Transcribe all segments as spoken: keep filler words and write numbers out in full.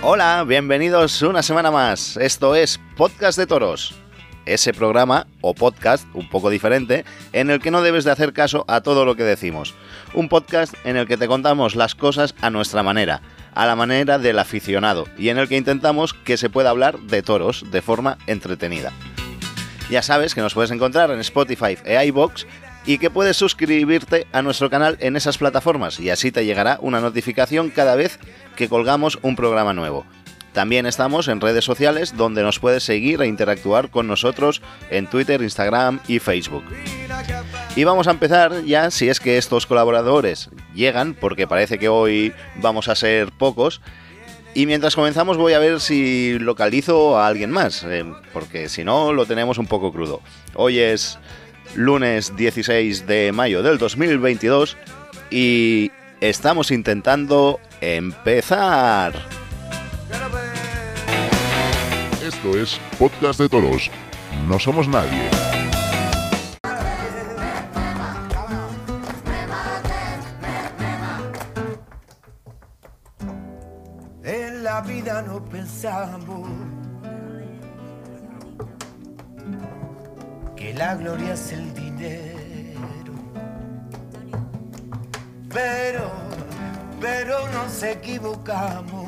Hola, bienvenidos una semana más. Esto es Podcast de Toros. Ese programa o podcast un poco diferente en el que no debes de hacer caso a todo lo que decimos. Un podcast en el que te contamos las cosas a nuestra manera, a la manera del aficionado, y en el que intentamos que se pueda hablar de toros de forma entretenida. Ya sabes que nos puedes encontrar en Spotify e iVoox y que puedes suscribirte a nuestro canal en esas plataformas y así te llegará una notificación cada vez que colgamos un programa nuevo. También estamos en redes sociales donde nos puedes seguir e interactuar con nosotros en Twitter, Instagram y Facebook. Y vamos a empezar ya, si es que estos colaboradores llegan, porque parece que hoy vamos a ser pocos. Y mientras comenzamos voy a ver si localizo a alguien más, eh, porque si no lo tenemos un poco crudo. Hoy es lunes dieciséis de mayo del dos mil veintidós y estamos intentando empezar. Esto es Podcast de Toros. No somos nadie. En la vida no pensamos que la gloria es el dinero, pero, pero nos equivocamos.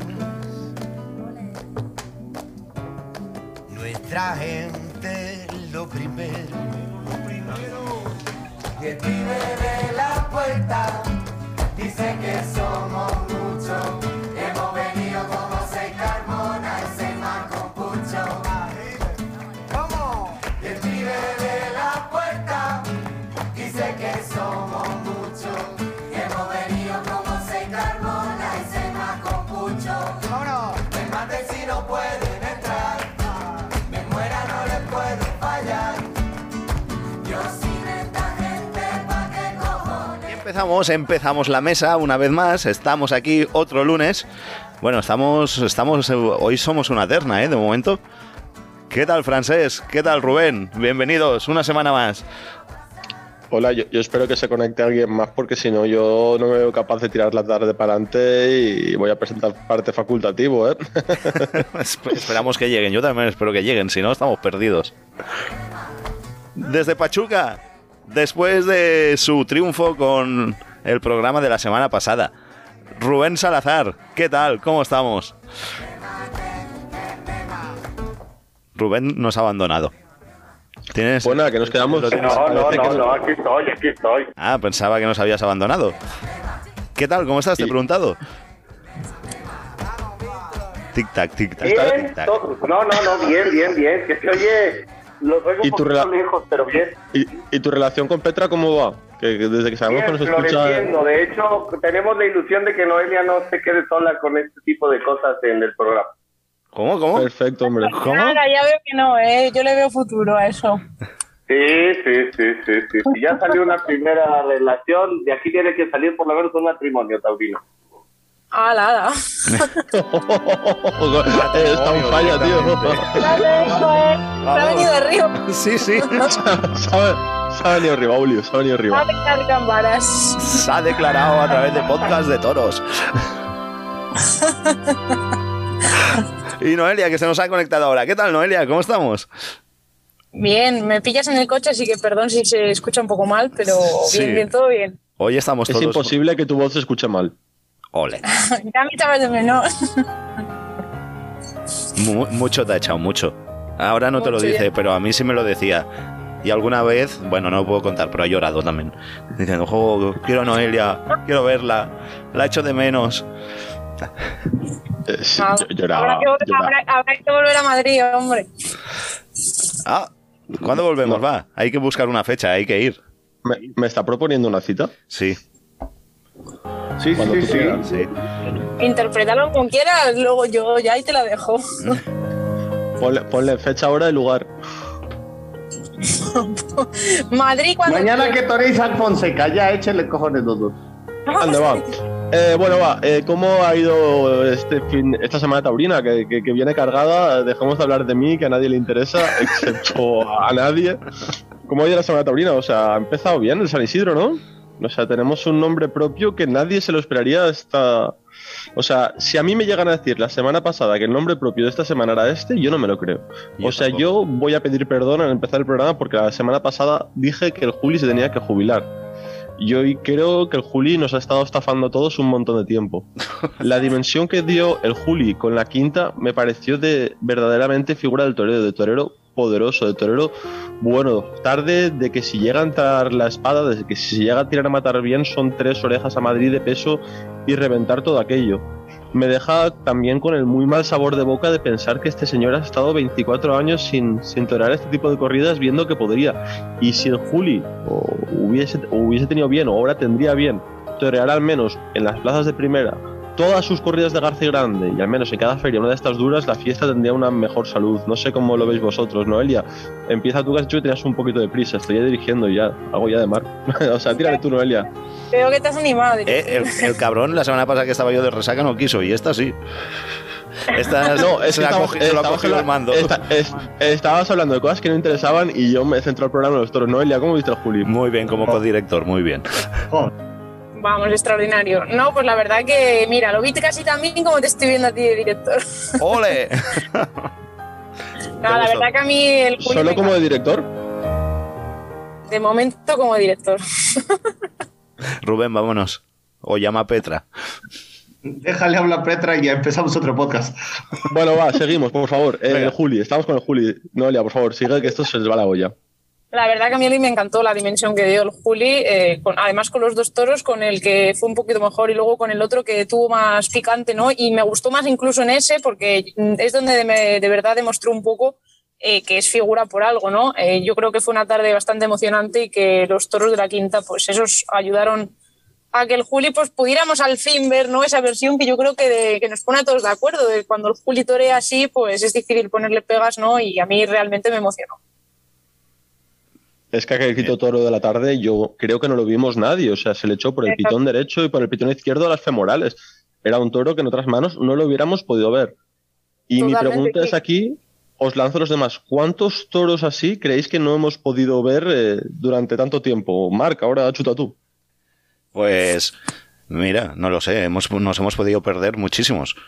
Nuestra gente lo primero, lo primero. Y el pibe de la puerta dice que somos muchos. Hemos venido como seis Carmona, ese man con pucho. ¿Cómo? Y el pibe de la puerta dice que somos muchos. Hemos venido como seis Carmona, ese man con pucho. ¿Cómo? Me maten si no pueden entrar. Me muera, no les puedo fallar. Yo sin esta gente, ¿pa' qué cojones? Y empezamos, empezamos la mesa una vez más. Estamos aquí otro lunes. Bueno, estamos, estamos, hoy somos una terna, ¿eh? De momento. ¿Qué tal, Francés? ¿Qué tal, Rubén? Bienvenidos, una semana más. Hola, yo, yo espero que se conecte alguien más porque si no yo no me veo capaz de tirar la tarde para adelante y voy a presentar parte facultativo, ¿eh? Esperamos que lleguen, yo también espero que lleguen, si no estamos perdidos. Desde Pachuca, después de su triunfo con el programa de la semana pasada, Rubén Salazar, ¿qué tal? ¿Cómo estamos? Rubén nos ha abandonado. ¿Tienes? Bueno, que nos quedamos. No, no, no, no, aquí estoy, aquí estoy. Ah, pensaba que nos habías abandonado. ¿Qué tal? ¿Cómo estás? Te he preguntado. Tic-tac, tic-tac, Bien, tic-tac. todo- no, no, no, bien, bien, bien. Que se oye, lo oigo ¿Y un tu poquito rela- lejos, pero bien. ¿Y, ¿Y tu relación con Petra cómo va? Que, que desde que sabemos Bien, que nos escucha. floreciendo. De hecho, tenemos la ilusión de que Noelia no se quede sola con este tipo de cosas en el programa. ¿Cómo? ¿Cómo? Perfecto, hombre. ¿Cómo? Ahora ya veo que no, ¿eh? Yo le veo futuro a eso. Sí, sí, sí, sí, sí. Si ya salió una primera relación, de aquí tiene que salir por lo menos un matrimonio, Taurino. ¡Hala, hala! Eh, Está un falla, tío. Vale, eso es. Se ha venido de río. Sí, sí. Se ha, se ha venido arriba, Julio, se ha venido arriba. A dejar cámaras. Se ha declarado a través de Podcast de Toros. Y Noelia, que se nos ha conectado ahora. ¿Qué tal, Noelia? ¿Cómo estamos? Bien, me pillas en el coche, así que perdón si se escucha un poco mal, pero Sí. bien, bien, todo bien. Hoy estamos Es todos... imposible que tu voz se escuche mal. Ole. Ya me echabas de menos. Mu- mucho te ha echado, mucho. Ahora no te lo Mucho, dice, ya. pero a mí sí me lo decía. Y alguna vez, bueno, no lo puedo contar, pero ha llorado también. Diciendo, jo, quiero a Noelia, quiero verla, la echo de menos. Eh, sí, Ah, yo- lloraba, habrá, que, vol- lloraba. habrá- habrá que volver a Madrid, hombre. Ah, ¿cuándo volvemos? No. Va, hay que buscar una fecha, hay que ir. ¿Me, me está proponiendo una cita? Sí, Sí, Cuando sí, tú sí. quieras. sí. Interprétalo como quieras, luego yo ya ahí te la dejo. Ponle, ponle fecha, hora y lugar. Madrid cuando Mañana que toréis al Fonseca, ya échale cojones los dos. ¿Dónde va? Eh, bueno, va. Eh, ¿Cómo ha ido este fin, esta semana taurina? Que, que, que viene cargada. Dejemos de hablar de mí, que a nadie le interesa, excepto a nadie. ¿Cómo ha ido la semana taurina? O sea, ha empezado bien el San Isidro, ¿no? O sea, tenemos un nombre propio que nadie se lo esperaría hasta... O sea, si a mí me llegan a decir la semana pasada que el nombre propio de esta semana era este, yo no me lo creo. Yo o sea, tampoco. yo voy a pedir perdón al empezar el programa porque la semana pasada dije que el Juli se tenía que jubilar. Y hoy creo que el Juli nos ha estado estafando a todos un montón de tiempo. La dimensión que dio el Juli con la quinta me pareció de verdaderamente figura del torero, de torero poderoso, de torero bueno, tarde, de que si llega a entrar la espada, de que si llega a tirar a matar bien, son tres orejas a Madrid de peso y reventar todo aquello. Me deja también con el muy mal sabor de boca de pensar que este señor ha estado veinticuatro años sin, sin torear este tipo de corridas viendo que podría. Y si el Juli o hubiese, o hubiese tenido bien, o ahora tendría bien, torear al menos en las plazas de primera todas sus corridas de Garce Grande y al menos en cada feria una de estas duras, la fiesta tendría una mejor salud. No sé cómo lo veis vosotros, Noelia. Empieza tú, que has dicho que tenías un poquito de prisa. Estoy ya dirigiendo ya, hago ya de mar. O sea, tírale tú, Noelia. Veo que te has animado. Eh, el, el cabrón, la semana pasada que estaba yo de resaca no quiso, y esta sí. Esta No, es se, que la estamos, cogi- se lo ha estamos cogido el habla- mando. esta- es- estabas hablando de cosas que no interesaban y yo me centro al programa de los toros. Noelia, ¿cómo viste el Juli? Muy bien, como codirector, muy bien. Vamos, extraordinario. No, pues la verdad que, mira, lo vi casi tan bien como te estoy viendo a ti de director. ¡Ole! No, la gustó? verdad que a mí el Juli ¿Solo me como de encanta. director? De momento como director. Rubén, vámonos. O llama a Petra. Déjale hablar a Petra y ya empezamos otro podcast. Bueno, va, seguimos, por favor. Eh, Venga. el Juli, estamos con el Juli. Noelia, por favor, sigue que esto se les va la olla. La verdad que a mí me encantó la dimensión que dio el Juli, eh, con, además con los dos toros, con el que fue un poquito mejor y luego con el otro que tuvo más picante, ¿no? Y me gustó más incluso en ese porque es donde me, de verdad demostró un poco eh, que es figura por algo, ¿no? Eh, yo creo que fue una tarde bastante emocionante y que los toros de la quinta, pues esos ayudaron a que el Juli pues pudiéramos al fin ver, ¿no? Esa versión que yo creo que, de, que nos pone a todos de acuerdo, de cuando el Juli torea así, pues es difícil ponerle pegas, ¿no? Y a mí realmente me emocionó. Es que aquel grito toro de la tarde yo creo que no lo vimos nadie. O sea, se le echó por el Exacto. pitón derecho y por el pitón izquierdo a las femorales. Era un toro que en otras manos no lo hubiéramos podido ver. Y mi Totalmente, pregunta sí. es aquí, os lanzo a los demás. ¿Cuántos toros así creéis que no hemos podido ver eh, durante tanto tiempo? Marc, ahora chuta tú. Pues, mira, no lo sé, hemos, nos hemos podido perder muchísimos.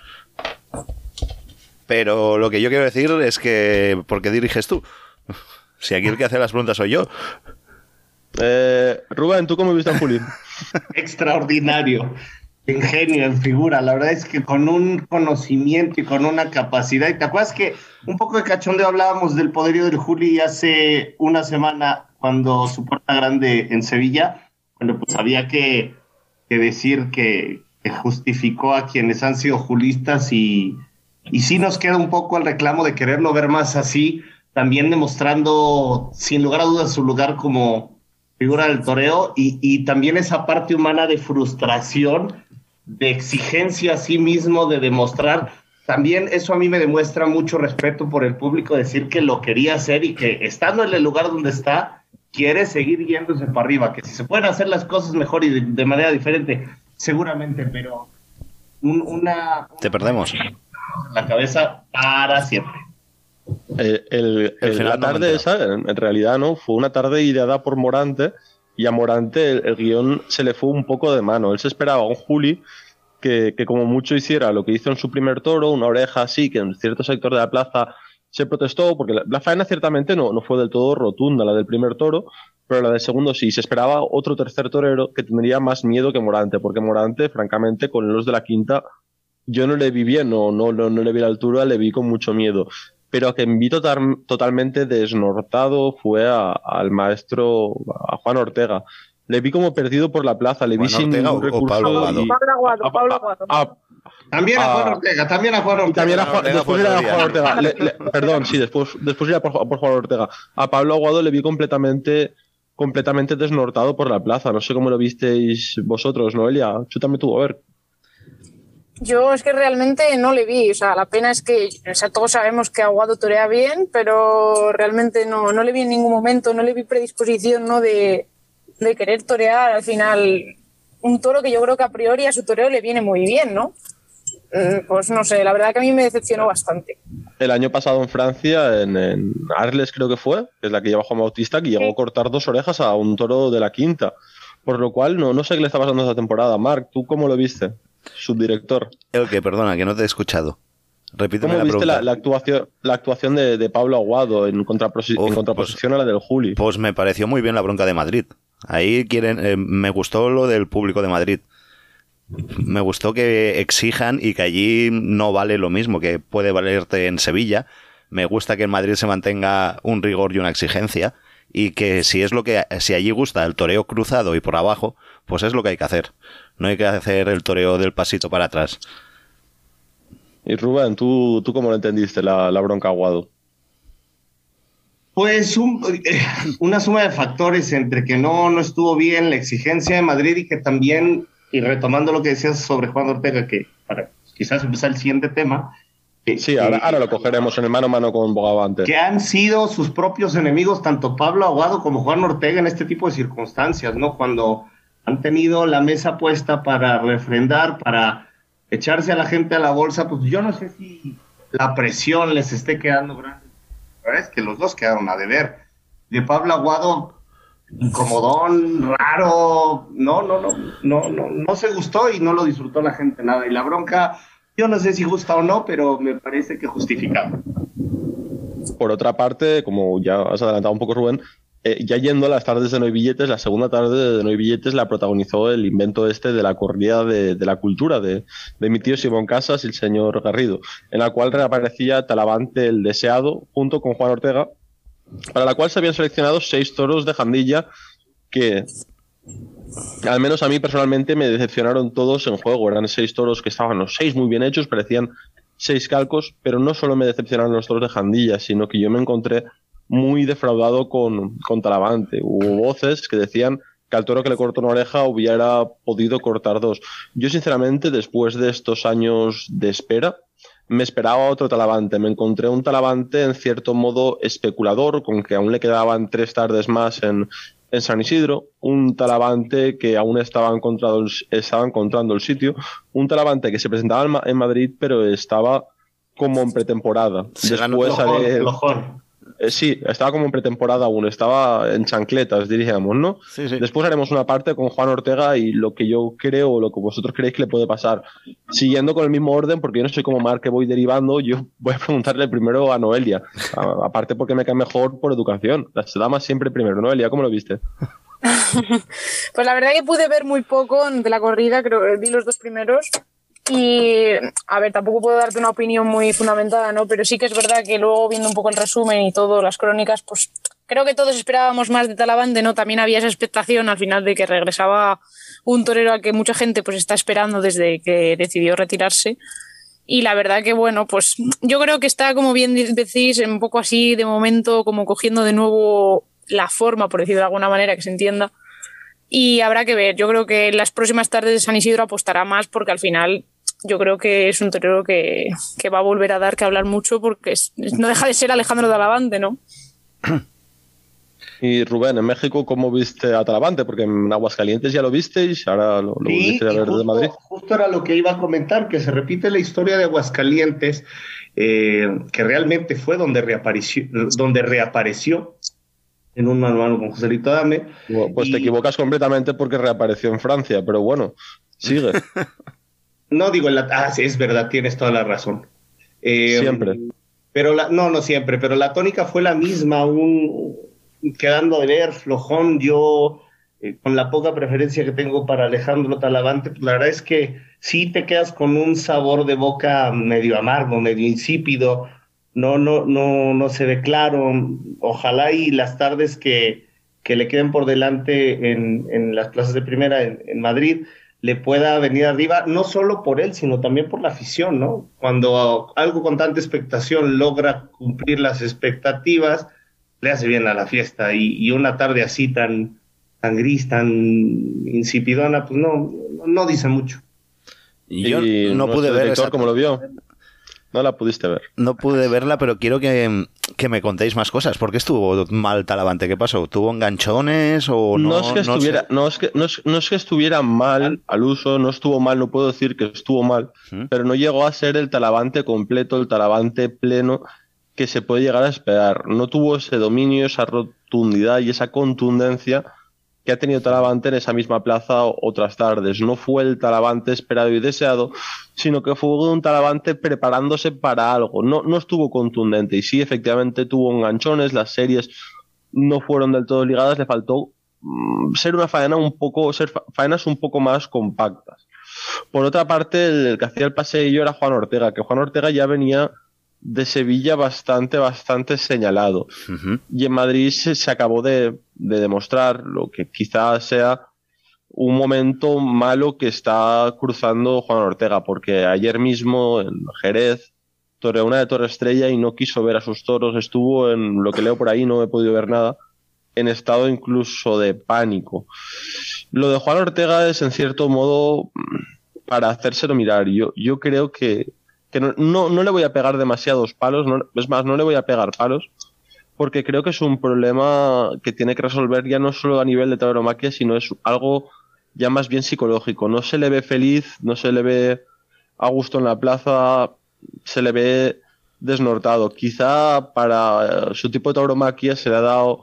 Pero lo que yo quiero decir es que, ¿por qué diriges tú? Si aquí el que hace las preguntas soy yo. Eh, Rubén, ¿tú cómo viste a Juli? Extraordinario. En genio, en figura. La verdad es que con un conocimiento y con una capacidad. ¿Te acuerdas que un poco de cachondeo hablábamos del poderío del Juli hace una semana cuando su puerta grande en Sevilla? Bueno, pues había que, que decir que, que justificó a quienes han sido julistas y, y sí nos queda un poco el reclamo de quererlo ver más así, también demostrando sin lugar a dudas su lugar como figura del toreo y, y también esa parte humana de frustración, de exigencia a sí mismo, de demostrar. También eso a mí me demuestra mucho respeto por el público, decir que lo quería hacer y que estando en el lugar donde está, quiere seguir yéndose para arriba, que si se pueden hacer las cosas mejor y de, de manera diferente, seguramente, pero un, una... Te perdemos. La cabeza para siempre. Eh, el, El el- final la no me tarde he esa, en, en realidad, no fue una tarde ideada por Morante y a Morante el, el guión se le fue un poco de mano. Él se esperaba a un Juli que, que como mucho hiciera lo que hizo en su primer toro, una oreja así, que en cierto sector de la plaza se protestó, porque la, la faena ciertamente no, no fue del todo rotunda, la del primer toro, pero la del segundo sí. Se esperaba otro tercer torero que tendría más miedo que Morante, porque Morante, francamente, con los de la quinta, yo no le vi bien, no, no, no, no le vi la altura, le vi con mucho miedo. Pero a quien vi total, totalmente desnortado fue a- al maestro, a Juan Ortega. Le vi como perdido por la plaza, le vi ¿Juan sin Ortega ningún o- o recurso. Pablo Aguado? y- Pablo Aguado, a- Pablo a- Aguado. a- También a Ah. Juan Ortega, también a Juan y Ortega. también a Juan Juan, Ortega después fue irá a otro Juan día. Ortega. Le- le- perdón, sí, después, después irá por, Ju- por Juan Ortega. A Pablo Aguado le vi completamente, completamente desnortado por la plaza. No sé cómo lo visteis vosotros, Noelia. Chútame tú, a ver. Yo es que realmente no le vi, o sea, la pena es que, o sea, todos sabemos que Aguado torea bien, pero realmente no, no le vi en ningún momento, no le vi predisposición, ¿no? de, de querer torear al final un toro que yo creo que a priori a su toreo le viene muy bien, ¿no? Mm, Pues no sé, la verdad que a mí me decepcionó bastante. El año pasado en Francia, en, en Arles creo que fue, que es la que lleva Juan Bautista, que llegó a cortar dos orejas a un toro de la quinta. Por lo cual, no, no sé qué le está pasando esta temporada. Marc, ¿tú cómo lo viste? Subdirector. El que, perdona, que no te he escuchado. Repíteme ¿Cómo la viste pregunta. la, la actuación, la actuación de, de Pablo Aguado en, contraposi Uf, en contraposición pues, a la del Juli? Pues me pareció muy bien la bronca de Madrid. Ahí quieren, eh, me gustó lo del público de Madrid. Me gustó que exijan y que allí no vale lo mismo que puede valerte en Sevilla. Me gusta que en Madrid se mantenga un rigor y una exigencia y que si es lo que si allí gusta el toreo cruzado y por abajo, pues es lo que hay que hacer. No hay que hacer el toreo del pasito para atrás. Y Rubén, ¿tú, tú cómo lo entendiste, la, la bronca Aguado? Pues un, una suma de factores entre que no, no estuvo bien la exigencia de Madrid y que también, y retomando lo que decías sobre Juan Ortega, que para quizás empezar el siguiente tema. Que, sí, ahora, ahora lo cogeremos en el mano a mano con Bogavante. Que han sido sus propios enemigos, tanto Pablo Aguado como Juan Ortega, en este tipo de circunstancias, ¿no? Cuando han tenido la mesa puesta para refrendar, para echarse a la gente a la bolsa, pues yo no sé si la presión les esté quedando grande. La verdad es que los dos quedaron a deber. De Pablo Aguado, incomodón, raro, no, no, no, no, no, no se gustó y no lo disfrutó la gente nada. Y la bronca, yo no sé si gusta o no, pero me parece que justificado. Por otra parte, como ya has adelantado un poco, Rubén, Eh, ya yendo a las tardes de No hay billetes, la segunda tarde de No hay billetes la protagonizó el invento este de la corrida de, de la cultura de, de mi tío Simón Casas y el señor Garrido, en la cual reaparecía Talavante el Deseado junto con Juan Ortega, para la cual se habían seleccionado seis toros de Jandilla que, al menos a mí personalmente, me decepcionaron todos en juego. Eran seis toros que estaban los seis muy bien hechos, parecían seis calcos, pero no solo me decepcionaron los toros de Jandilla, sino que yo me encontré muy defraudado con, con Talavante. Hubo voces que decían que al toro que le cortó una oreja hubiera podido cortar dos. Yo, sinceramente, después de estos años de espera, me esperaba otro Talavante. Me encontré un Talavante, en cierto modo, especulador, con que aún le quedaban tres tardes más en, en San Isidro. Un Talavante que aún estaba encontrando, estaba encontrando el sitio. Un Talavante que se presentaba en, en Madrid, pero estaba como en pretemporada. Se Después flojón, haré... flojón. Eh, sí, estaba como en pretemporada aún, estaba en chancletas, diríamos, ¿no? Sí, sí. Después haremos una parte con Juan Ortega y lo que yo creo, o lo que vosotros creéis que le puede pasar. Siguiendo con el mismo orden, porque yo no soy como Marc que voy derivando, yo voy a preguntarle primero a Noelia. A, aparte porque me cae mejor por educación. Las damas siempre primero. Noelia, ¿cómo lo viste? Pues la verdad que pude ver muy poco de la corrida, creo que vi los dos primeros. Y, a ver, tampoco puedo darte una opinión muy fundamentada, ¿no? Pero sí que es verdad que luego, viendo un poco el resumen y todo, las crónicas, pues creo que todos esperábamos más de Talavante, ¿no? También había esa expectación al final de que regresaba un torero al que mucha gente pues está esperando desde que decidió retirarse. Y la verdad que, bueno, pues yo creo que está, como bien decís, un poco así, de momento, como cogiendo de nuevo la forma, por decirlo de alguna manera, que se entienda. Y habrá que ver. Yo creo que en las próximas tardes de San Isidro apostará más porque al final... Yo creo que es un torero que, que va a volver a dar que hablar mucho porque es, no deja de ser Alejandro Talavante, ¿no? Y Rubén, en México, ¿cómo viste a Talavante? Porque en Aguascalientes ya lo visteis, ahora lo, lo Sí, volviste a ver justo, de Madrid. Justo era lo que iba a comentar, que se repite la historia de Aguascalientes, eh, que realmente fue donde reapareció, donde reapareció en un manual con Joselito Adame. Bueno, pues y... te equivocas completamente porque reapareció en Francia, pero bueno, sigue. No, digo, en la... ah, sí, es verdad, tienes toda la razón. Eh, siempre. Pero la... No, no siempre, pero la tónica fue la misma, un quedando de ver, flojón. Yo, eh, con la poca preferencia que tengo para Alejandro Talavante, pues la verdad es que sí te quedas con un sabor de boca medio amargo, medio insípido. No, no, no, no se ve claro. Ojalá y las tardes que, que le queden por delante en, en las plazas de primera en, en Madrid le pueda venir arriba, no solo por él, sino también por la afición, ¿no? Cuando algo con tanta expectación logra cumplir las expectativas, le hace bien a la fiesta, y, y una tarde así tan, tan gris, tan insipidona, pues no, no dice mucho. Y yo y no pude ver esa... ¿Cómo lo vio? No la pudiste ver. No pude verla, pero quiero que, que me contéis más cosas. ¿Por qué estuvo mal Talavante? ¿Qué pasó? ¿Tuvo enganchones o no? No es que estuviera, no, sé. no es que, no es, no es que estuviera mal al uso, no estuvo mal, no puedo decir que estuvo mal, ¿Mm? pero no llegó a ser el Talavante completo, el Talavante pleno que se puede llegar a esperar. No tuvo ese dominio, esa rotundidad y esa contundencia que ha tenido Talavante en esa misma plaza otras tardes. No fue el Talavante esperado y deseado, sino que fue un Talavante preparándose para algo. No, no estuvo contundente y sí, efectivamente tuvo enganchones, las series no fueron del todo ligadas, le faltó mm, ser una faena un poco, ser fa faenas un poco más compactas. Por otra parte, el, el que hacía el paseillo era Juan Ortega, que Juan Ortega ya venía de Sevilla bastante, bastante señalado. Uh-huh. Y en Madrid se, se acabó de, de demostrar lo que quizás sea un momento malo que está cruzando Juan Ortega, porque ayer mismo en Jerez toreó una de Toro Estrella y no quiso ver a sus toros, estuvo en lo que leo por ahí, no he podido ver nada, en estado incluso de pánico. Lo de Juan Ortega es en cierto modo para hacérselo mirar. Yo, yo creo que, que no, no, no le voy a pegar demasiados palos, no, es más, no le voy a pegar palos, porque creo que es un problema que tiene que resolver ya no solo a nivel de tauromaquia, sino es algo ya más bien psicológico. No se le ve feliz, no se le ve a gusto en la plaza, se le ve desnortado. Quizá para su tipo de tauromaquia se le ha dado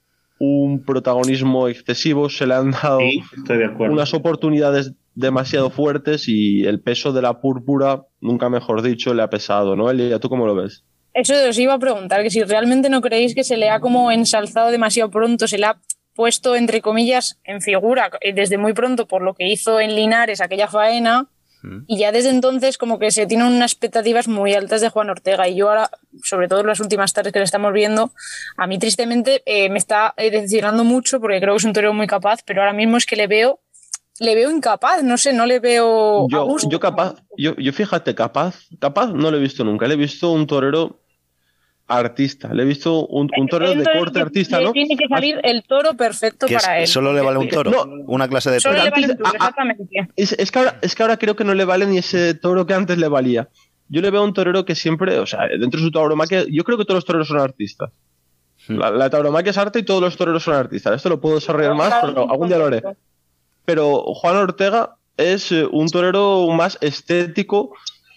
un protagonismo excesivo, se le han dado sí, estoy de acuerdo. unas oportunidades demasiado fuertes y el peso de la púrpura, nunca mejor dicho, le ha pesado, ¿no, Elia? ¿Tú cómo lo ves? Eso os iba a preguntar, que si realmente no creéis que se le ha como ensalzado demasiado pronto, se le ha puesto, entre comillas, en figura desde muy pronto por lo que hizo en Linares aquella faena, mm. y ya desde entonces como que se tienen unas expectativas muy altas de Juan Ortega, y yo ahora, sobre todo en las últimas tardes que le estamos viendo, a mí tristemente eh, me está decepcionando mucho porque creo que es un torero muy capaz, pero ahora mismo es que le veo le veo incapaz, no sé, no le veo yo, a gusto. Yo capaz, yo, yo fíjate, capaz, capaz no lo he visto nunca, le he visto un torero artista, le he visto un, un torero de corte artista, ¿no? Tiene que salir el toro perfecto para él. Solo le vale un toro, no, una clase de toro. Solo le vale un toro, exactamente. Es, es, que ahora, es que ahora creo que no le vale ni ese toro que antes le valía. Yo le veo a un torero que siempre, o sea, dentro de su tauromaquia, yo creo que todos los toreros son artistas. Hmm. La, la tauromaquia es arte y todos los toreros son artistas. Esto lo puedo desarrollar más, pero algún día lo haré. Pero Juan Ortega es un torero más estético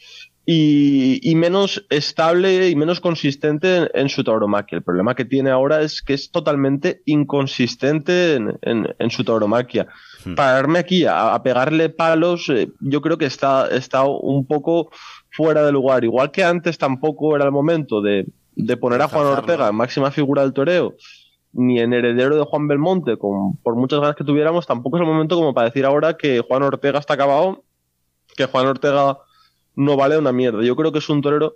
y, y menos estable y menos consistente en, en su tauromaquia. El problema que tiene ahora es que es totalmente inconsistente en, en, en su tauromaquia. Hmm. Pararme aquí a, a pegarle palos, eh, yo creo que está, está un poco fuera de lugar. Igual que antes tampoco era el momento de, de poner a Juan Ortega en máxima figura del toreo, ni en heredero de Juan Belmonte, con, por muchas ganas que tuviéramos, tampoco es el momento como para decir ahora que Juan Ortega está acabado, que Juan Ortega no vale una mierda. Yo creo que es un torero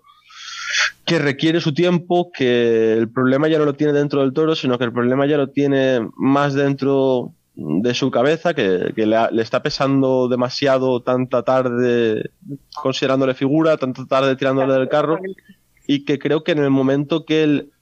que requiere su tiempo, que el problema ya no lo tiene dentro del toro, sino que el problema ya lo tiene más dentro de su cabeza, que, que le, ha, le está pesando demasiado tanta tarde considerándole figura, tanta tarde tirándole del carro, y que creo que en el momento que él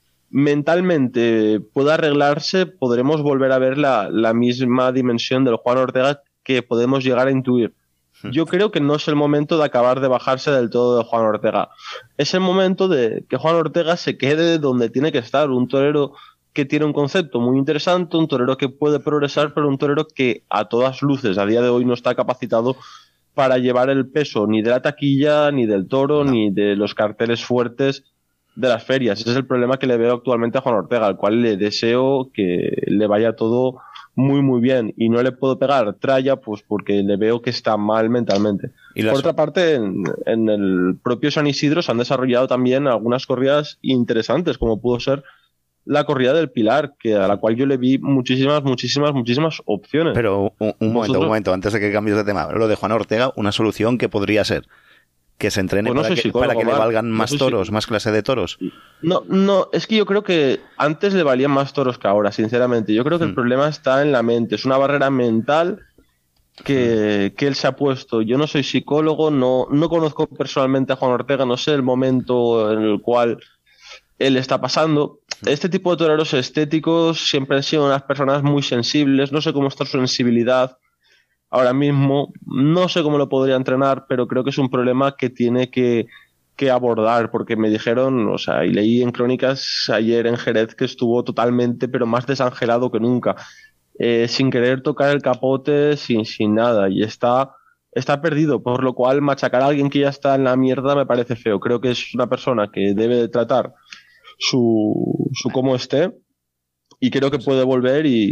mentalmente pueda arreglarse, podremos volver a ver la, la misma dimensión del Juan Ortega que podemos llegar a intuir. Yo creo que no es el momento de acabar de bajarse del todo de Juan Ortega. Es el momento de que Juan Ortega se quede donde tiene que estar. Un torero que tiene un concepto muy interesante, un torero que puede progresar, pero un torero que a todas luces a día de hoy no está capacitado para llevar el peso ni de la taquilla, ni del toro, no. ni de los carteles fuertes de las ferias. Ese es el problema que le veo actualmente a Juan Ortega, al cual le deseo que le vaya todo muy muy bien, y no le puedo pegar tralla pues porque le veo que está mal mentalmente. ¿Y Por otra parte, en, en el propio San Isidro se han desarrollado también algunas corridas interesantes, como pudo ser la corrida del Pilar, que a la cual yo le vi muchísimas, muchísimas, muchísimas opciones. Pero un, un momento, un momento, antes de que cambies de tema, lo de Juan Ortega, una solución que podría ser que se entrene pues no para, que, para que le valgan más no toros, si... más clase de toros. No, no, es que yo creo que antes le valían más toros que ahora, sinceramente. Yo creo que hmm. el problema está en la mente, es una barrera mental que, hmm. que él se ha puesto. Yo no soy psicólogo, no, no conozco personalmente a Juan Ortega, no sé el momento en el cual él está pasando. Este tipo de toreros estéticos siempre han sido unas personas muy sensibles, no sé cómo está su sensibilidad ahora mismo, no sé cómo lo podría entrenar, pero creo que es un problema que tiene que, que abordar, porque me dijeron, o sea, y leí en crónicas ayer en Jerez que estuvo totalmente, pero más desangelado que nunca, eh, sin querer tocar el capote, sin, sin nada, y está, está perdido, por lo cual machacar a alguien que ya está en la mierda me parece feo. Creo que es una persona que debe de tratar su, su cómo esté, y creo que puede volver y...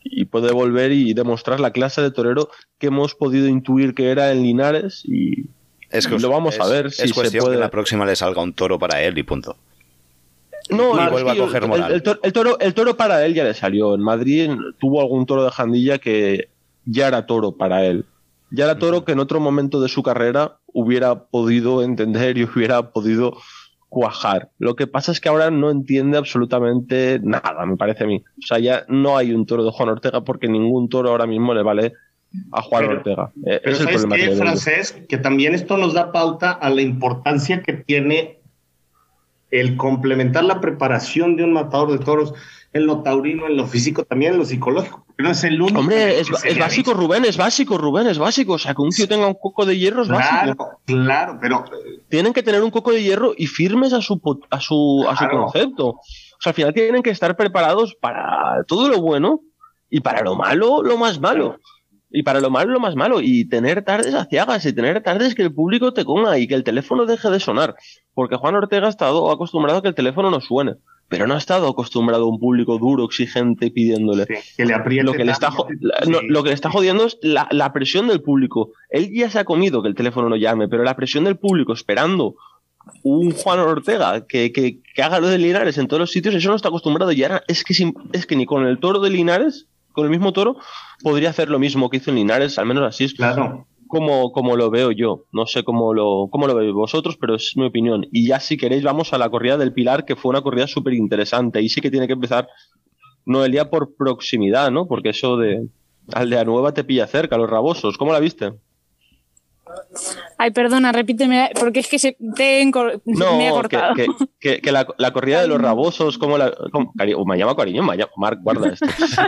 y puede volver y demostrar la clase de torero que hemos podido intuir que era en Linares y, es que y lo vamos es, a ver es si cuestión se puede. Que la próxima le salga un toro para él y punto. No, y es vuelva que a coger el, moral. el, toro, el, toro, el toro para él ya le salió. En Madrid tuvo algún toro de Jandilla que ya era toro para él. Ya era toro que en otro momento de su carrera hubiera podido entender y hubiera podido cuajar. Lo que pasa es que ahora no entiende absolutamente nada, me parece a mí. O sea, ya no hay un toro de Juan Ortega porque ningún toro ahora mismo le vale a Juan pero, Ortega. Eh, pero es el ¿sabes problema qué, que Francés? Que también esto nos da pauta a la importancia que tiene el complementar la preparación de un matador de toros en lo taurino, en lo físico, también en lo psicológico. Porque no es el único. Hombre, es, es básico, Rubén, es básico, Rubén, es básico. O sea, que un tío tenga un coco de hierro es claro, básico. Claro, pero... Tienen que tener un coco de hierro y firmes a su, a su, a su claro. concepto. O sea, al final tienen que estar preparados para todo lo bueno y para lo malo, lo más malo. Y para lo malo, lo más malo. Y tener tardes aciagas y tener tardes que el público te coma y que el teléfono deje de sonar. Porque Juan Ortega ha estado acostumbrado a que el teléfono no suene. Pero no ha estado acostumbrado a un público duro, exigente, pidiéndole. Sí, que le apriete lo, que le está, no, sí. lo que le está jodiendo es la, la presión del público. Él ya se ha comido que el teléfono no llame, pero la presión del público esperando un Juan Ortega que, que, que haga lo de Linares en todos los sitios, eso no está acostumbrado. Y ahora es que, es que ni con el toro de Linares, con el mismo toro, podría hacer lo mismo que hizo en Linares, al menos así es claro. como, como lo veo yo. No sé cómo lo, cómo lo veis vosotros, pero es mi opinión. Y ya si queréis vamos a la corrida del Pilar, que fue una corrida súper interesante. Y sí que tiene que empezar Noelia por proximidad, ¿no? Porque eso de Aldea Nueva te pilla cerca, los Rabosos. ¿Cómo la viste? Ay, perdona, repíteme, porque es que se, te he no, me he cortado. Que, que, que, que la, la corrida de los Rabosos, ¿cómo la...? Cómo, cari, me llama cariño, me llama, Marc, guarda esto.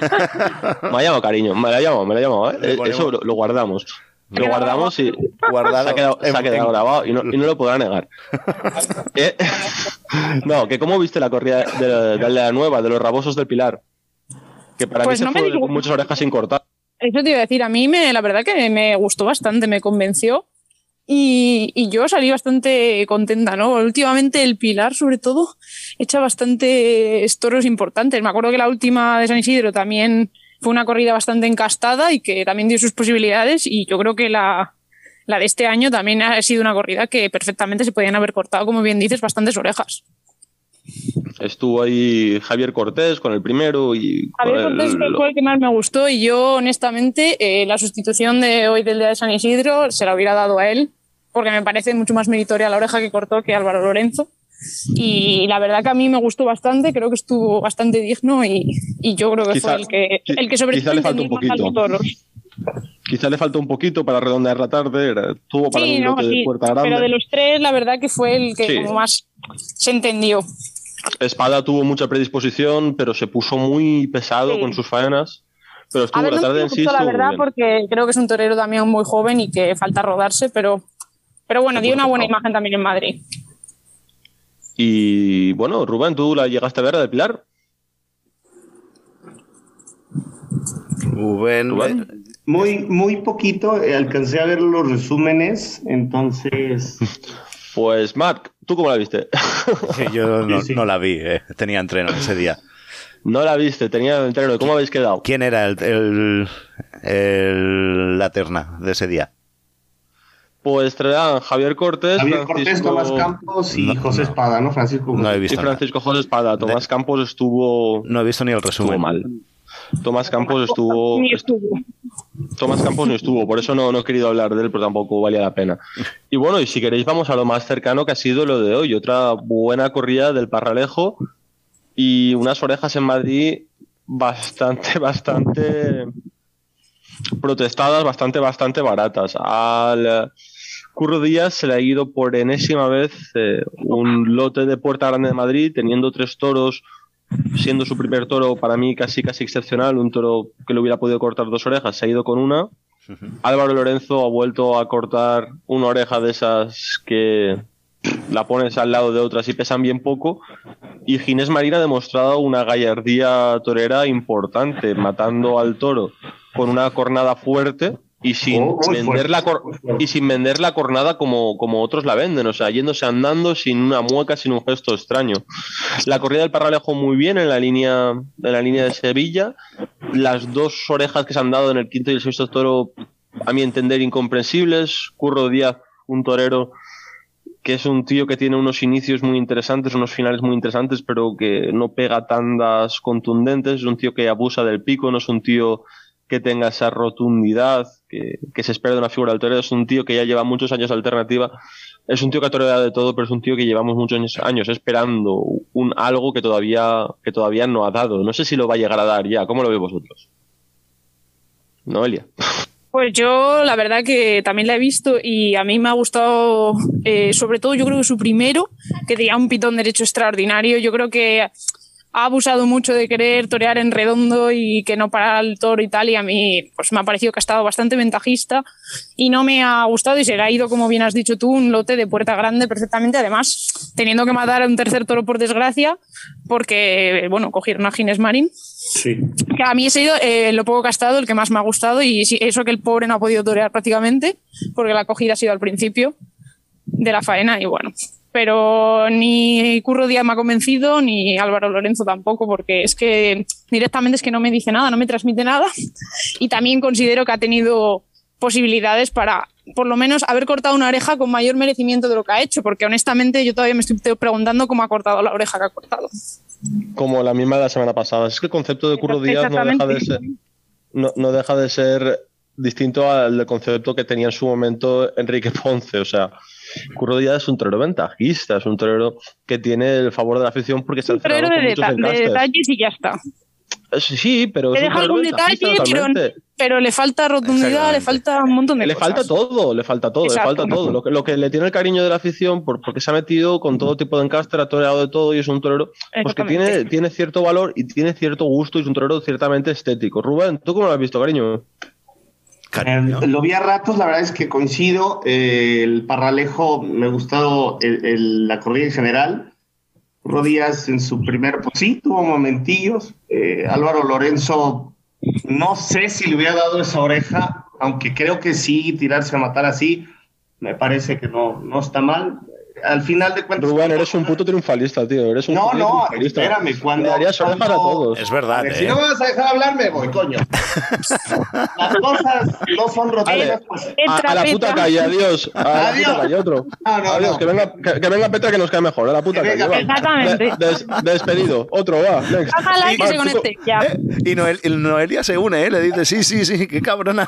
Me llama cariño, me la llamo, me la llamo, ¿eh? Eso lo, lo guardamos. Lo guardamos y Guardado se ha quedado, se ha quedado grabado y no, y no lo podrá negar. ¿Eh? No, que ¿cómo viste la corrida de, de la nueva, de los Rabosos del Pilar? Que para pues mí no se fue digo... con muchas orejas sin cortar. Eso te iba a decir, a mí me, la verdad que me gustó bastante, me convenció y, y yo salí bastante contenta, ¿no? Últimamente el Pilar, sobre todo, echa bastantes toros importantes. Me acuerdo que la última de San Isidro también fue una corrida bastante encastada y que también dio sus posibilidades y yo creo que la, la de este año también ha sido una corrida que perfectamente se podían haber cortado, como bien dices, bastantes orejas. Estuvo ahí Javier Cortés con el primero y Javier Cortés el... fue el que más me gustó y yo honestamente eh, la sustitución de hoy del día de San Isidro se la hubiera dado a él porque me parece mucho más meritoria la oreja que cortó que Álvaro Lorenzo y la verdad que a mí me gustó bastante, creo que estuvo bastante digno y, y yo creo que quizá, fue el que, el que sobre todo entendió más a los toros. Quizá le faltó un poquito para redondear la tarde, era, tuvo para sí, un no, lote sí, de puerta grande. Pero de los tres la verdad que fue el que sí. como más se entendió. Espada tuvo mucha predisposición, pero se puso muy pesado sí. con sus faenas. Pero estuvo a ver, la tarde no en sí. La verdad, bien. porque creo que es un torero también muy joven y que falta rodarse, pero, pero bueno, dio una buena imagen también en Madrid. Y bueno, Rubén, ¿tú la llegaste a ver de Pilar? Rubén. Rubén. Muy, muy poquito, alcancé a ver los resúmenes, entonces. Pues, Marc, ¿tú cómo la viste? Yo no, sí, sí. no la vi, eh. tenía entreno ese día. No la viste, tenía entreno. ¿Cómo habéis quedado? ¿Quién era el, el, el la terna de ese día? Pues traerán Javier Cortés, Javier Francisco... Cortés, Tomás Campos y no, José no. Espada, ¿no? Francisco no he visto y Francisco José Espada. Tomás de... Campos estuvo... No he visto ni el resumen. Estuvo mal. Tomás Campos estuvo... Ni estuvo. Tomás Campos no estuvo, por eso no, no he querido hablar de él, pero tampoco valía la pena. Y bueno, y si queréis vamos a lo más cercano que ha sido lo de hoy. Otra buena corrida del Parralejo y unas orejas en Madrid bastante, bastante protestadas, bastante, bastante baratas. Al Curro Díaz se le ha ido por enésima vez eh, un lote de Puerta Grande de Madrid, teniendo tres toros, siendo su primer toro para mí casi casi excepcional, un toro que le hubiera podido cortar dos orejas, se ha ido con una. Uh-huh. Álvaro Lorenzo ha vuelto a cortar una oreja de esas que la pones al lado de otras y pesan bien poco, y Ginés Marín ha demostrado una gallardía torera importante, matando al toro con una cornada fuerte y sin oh, vender la cor- y sin vender la cornada como, como otros la venden, o sea, yéndose andando sin una mueca, sin un gesto extraño. La corrida del Parralejo muy bien en la línea, en la línea de Sevilla, las dos orejas que se han dado en el quinto y el sexto toro, a mi entender, incomprensibles. Curro Díaz, un torero que es un tío que tiene unos inicios muy interesantes, unos finales muy interesantes, pero que no pega tandas contundentes. Es un tío que abusa del pico, no es un tío que tenga esa rotundidad que, que se espera de una figura del torero. Es un tío que ya lleva muchos años de alternativa. Es un tío que ha toreado de todo, pero es un tío que llevamos muchos años, años esperando un algo que todavía, que todavía no ha dado. No sé si lo va a llegar a dar ya. ¿Cómo lo veis vosotros? Noelia. Pues yo la verdad que también la he visto y a mí me ha gustado, eh, sobre todo yo creo que su primero, que tenía un pitón derecho extraordinario. Yo creo que ha abusado mucho de querer torear en redondo y que no para el toro y tal, y a mí pues me ha parecido que ha estado bastante ventajista y no me ha gustado y se le ha ido, como bien has dicho tú, un lote de puerta grande perfectamente, además teniendo que matar a un tercer toro por desgracia porque, bueno, cogieron a Ginés Marín. Sí. Que a mí he sido eh, lo poco que ha estado el que más me ha gustado y eso que el pobre no ha podido torear prácticamente porque la acogida ha sido al principio de la faena y bueno, pero ni Curro Díaz me ha convencido ni Álvaro Lorenzo tampoco, porque es que directamente es que no me dice nada, no me transmite nada y también considero que ha tenido posibilidades para por lo menos haber cortado una oreja con mayor merecimiento de lo que ha hecho, porque honestamente yo todavía me estoy preguntando cómo ha cortado la oreja que ha cortado. Como la misma de la semana pasada. Es que el concepto de Curro Díaz no deja de ser, no, no deja de ser distinto al concepto que tenía en su momento Enrique Ponce. O sea, Curro Díaz es un torero ventajista, es un torero que tiene el favor de la afición porque está encerrado con muchos encastes. De detalles y ya está. Sí, pero le deja algún detalle, pero, pero le falta rotundidad, le falta un montón de le cosas. Le falta todo, le falta todo, Exacto. le falta todo. Lo que, lo que le tiene el cariño de la afición, por, porque se ha metido con todo tipo de encaster, ha toreado de todo y es un torero pues que tiene, tiene cierto valor y tiene cierto gusto y es un torero ciertamente estético. Rubén, ¿tú cómo lo has visto, cariño? Eh, lo vi a ratos, la verdad es que coincido. Eh, el Parralejo me ha gustado el, el, la corrida en general. Rodíaz en su primer, pues sí, tuvo momentillos. Eh, Álvaro Lorenzo, no sé si le hubiera dado esa oreja, aunque creo que sí, tirarse a matar así, me parece que no, no está mal. Al final de cuentas... Rubén, eres un puto triunfalista, tío. Eres un no, puto no, triunfalista. espérame, cuando... Le darías orejas a todos. Es verdad, ver, eh. Si no me vas a dejar hablar, me voy, coño. Las cosas no son rotundas. Pues... A, a la puta calle, adiós. A adiós. la puta calle, otro. No, no, adiós, no. Que, venga, que, que venga Petra que nos cae mejor. A la puta calle, va. Exactamente. De, des, despedido. Otro, va. Next. Ojalá que se conecte, ya. ¿Eh? Y Noel, Noelia se une, ¿eh? Le dice, sí, sí, sí, qué cabrona.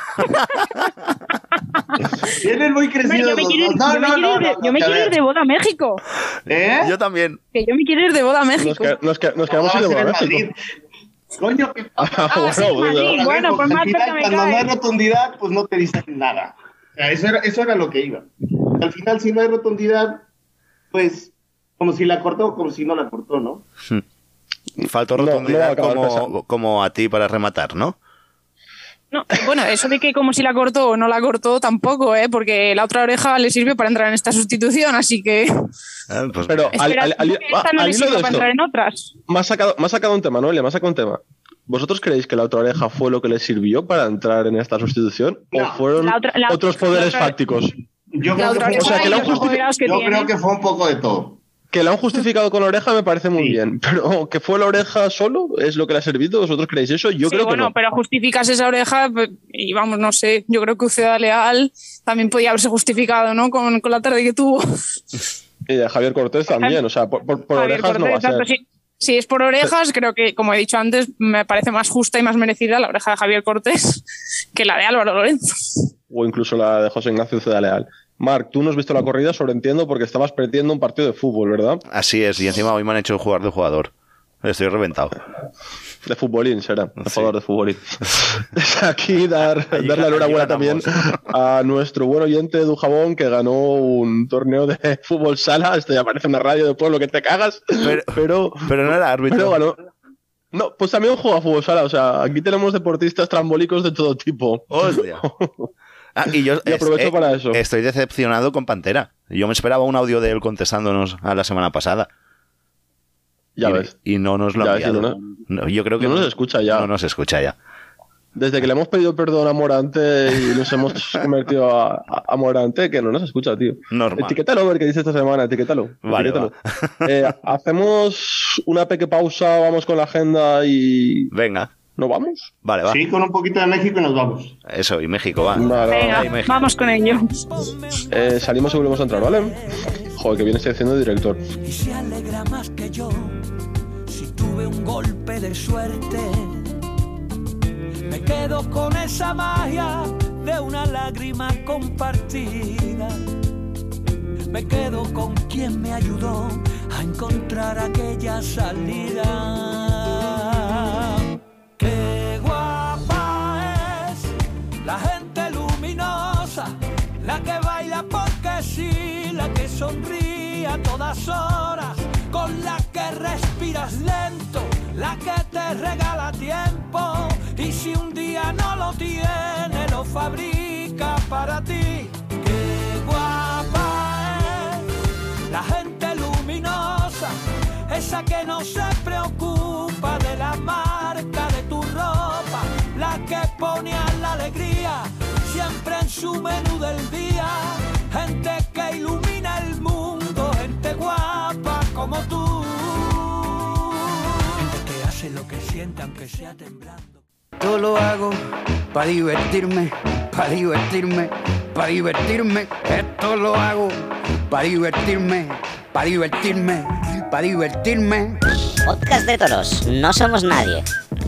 Tienen muy crecido. Yo me quiero ir, no, yo no, me no, no, yo me quiero ir de boda a México. ¿Eh? Yo también. Que yo me quiero ir de boda a México. Nos, que, nos, que, nos quedamos no, ir de boda a México. Coño, que... ah, ah, sí, bueno, bueno, bueno, pues más cerca me cuando cae. no hay rotundidad, pues no te dicen nada. O sea, eso, era, eso era lo que iba. Al final, si no hay rotundidad, pues como si la cortó o como si no la cortó, ¿no? Faltó rotundidad no, no como, como a ti para rematar, ¿no? No, bueno, eso de que como si la cortó o no la cortó tampoco, ¿eh? Porque la otra oreja le sirve para entrar en esta sustitución, así que... Ah, pues pero al, al, al, esta no al le sirve de para esto, entrar en otras. Me has sacado, me has sacado un tema, Noelia, me has sacado un tema. ¿Vosotros creéis que la otra oreja fue lo que le sirvió para entrar en esta sustitución? No, ¿O fueron la otra, la, otros poderes otra, fácticos? Yo, creo que, fue, o sea, que, la han que, yo creo que fue un poco de todo. Que la han justificado con la oreja me parece muy sí. bien, pero que fue la oreja solo es lo que le ha servido. ¿Vosotros creéis eso? Yo sí, creo bueno, que no. Pero justificas esa oreja y vamos, no sé, yo creo que Uceda Leal también podía haberse justificado, ¿no? Con, con la tarde que tuvo. Y de Javier Cortés también, o sea, por, por, por orejas Cortés, no va a ser. Si, si es por orejas, creo que, como he dicho antes, me parece más justa y más merecida la oreja de Javier Cortés que la de Álvaro Lorenzo. O incluso la de José Ignacio Uceda Leal. Marc, tú no has visto la corrida, sobreentiendo, porque estabas perdiendo un partido de fútbol, ¿verdad? Así es, y encima hoy me han hecho jugar de jugador. Estoy reventado. De futbolín será, de sí. jugador de futbolín. Aquí dar, dar la enhorabuena también a nuestro buen oyente Edu Jabón, que ganó un torneo de fútbol sala. Esto ya parece una radio de pueblo que te cagas. Pero, pero, pero no era árbitro. Pero ganó. No, pues también juega fútbol sala. O sea, aquí tenemos deportistas trambólicos de todo tipo. Hostia. Ah, y yo y aprovecho es, para eso. Estoy decepcionado con Pantera. Yo me esperaba un audio de él contestándonos a la semana pasada. Ya y, ves. Y no nos lo ha enviado. No, no, yo creo que no, no nos escucha ya. No nos escucha ya. Desde que le hemos pedido perdón a Morante y nos hemos convertido a, a, a Morante, que no nos escucha, tío. Normal. Etiquétalo, a ver qué dice esta semana, etiquétalo. Vale, etiquétalo. Va. Eh, hacemos una pequeña pausa, vamos con la agenda y... Venga. ¿No vamos? Vale, va. Sí, con un poquito de México y nos vamos. Eso, y México, va. Vale, Venga, Ay, México. vamos con ello. Eh, salimos y volvemos a entrar, ¿vale? Joder, que bien estoy haciendo de director. Y se alegra más que yo si tuve un golpe de suerte. Me quedo con esa magia de una lágrima compartida. Me quedo con quien me ayudó a encontrar aquella salida. Qué guapa es la gente luminosa, la que baila porque sí, la que sonríe a todas horas, con la que respiras lento, la que te regala tiempo, y si un día no lo tiene, lo fabrica para ti. Qué guapa es la gente luminosa, esa que no se preocupa de la marca de tu ropa, la que pone a la alegría siempre en su menú del día. Gente que ilumina el mundo, gente guapa como tú, gente que hace lo que siente aunque sea temblando. Yo lo hago para divertirme, para divertirme, para divertirme. Esto lo hago para divertirme, para divertirme, para divertirme. Podcast de toros, no somos nadie.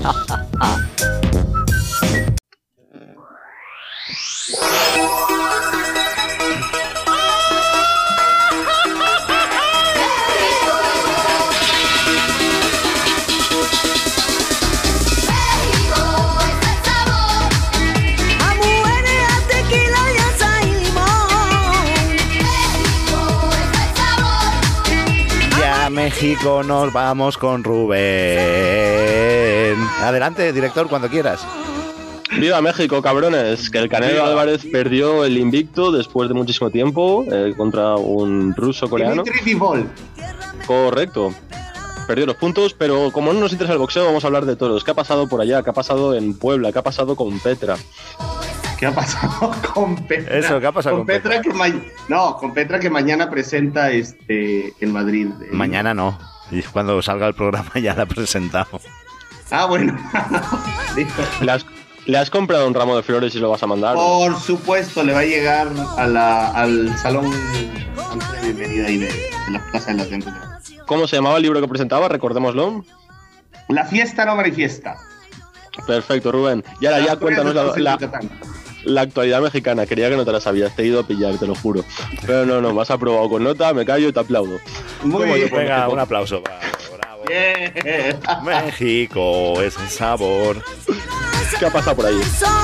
México nos vamos con Rubén. Adelante, director, cuando quieras. ¡Viva México, cabrones! Que el Canelo ¡Viva! Álvarez perdió el invicto después de muchísimo tiempo eh, contra un ruso coreano. Dimitri Bivol. Correcto. Perdió los puntos, pero como no nos interesa el boxeo, vamos a hablar de toros. ¿Qué ha pasado por allá? ¿Qué ha pasado en Puebla? ¿Qué ha pasado con Petra? ¿Qué ha pasado con Petra? Eso, ¿qué ha pasado con, con Petra? Que ma- no, con Petra que mañana presenta este en Madrid. eh. Mañana no. Y cuando salga el programa ya la presentamos. Ah, bueno. ¿Le has, ¿Le has comprado un ramo de flores y lo vas a mandar? Por supuesto, le va a llegar a la, al salón antes de bienvenida y de, de la Plaza de las Ventas. ¿Cómo se llamaba el libro que presentaba? Recordémoslo. La fiesta no manifiesta. Perfecto, Rubén. Y ahora ya cuéntanos la, la, la actualidad mexicana. Quería que no te la sabías, te he ido a pillar, te lo juro. Pero no, no, me has aprobado con nota, me callo y te aplaudo. Muy bien. Venga, un aplauso. Bravo. Yeah. México es el sabor. ¿Qué ha pasado por ahí?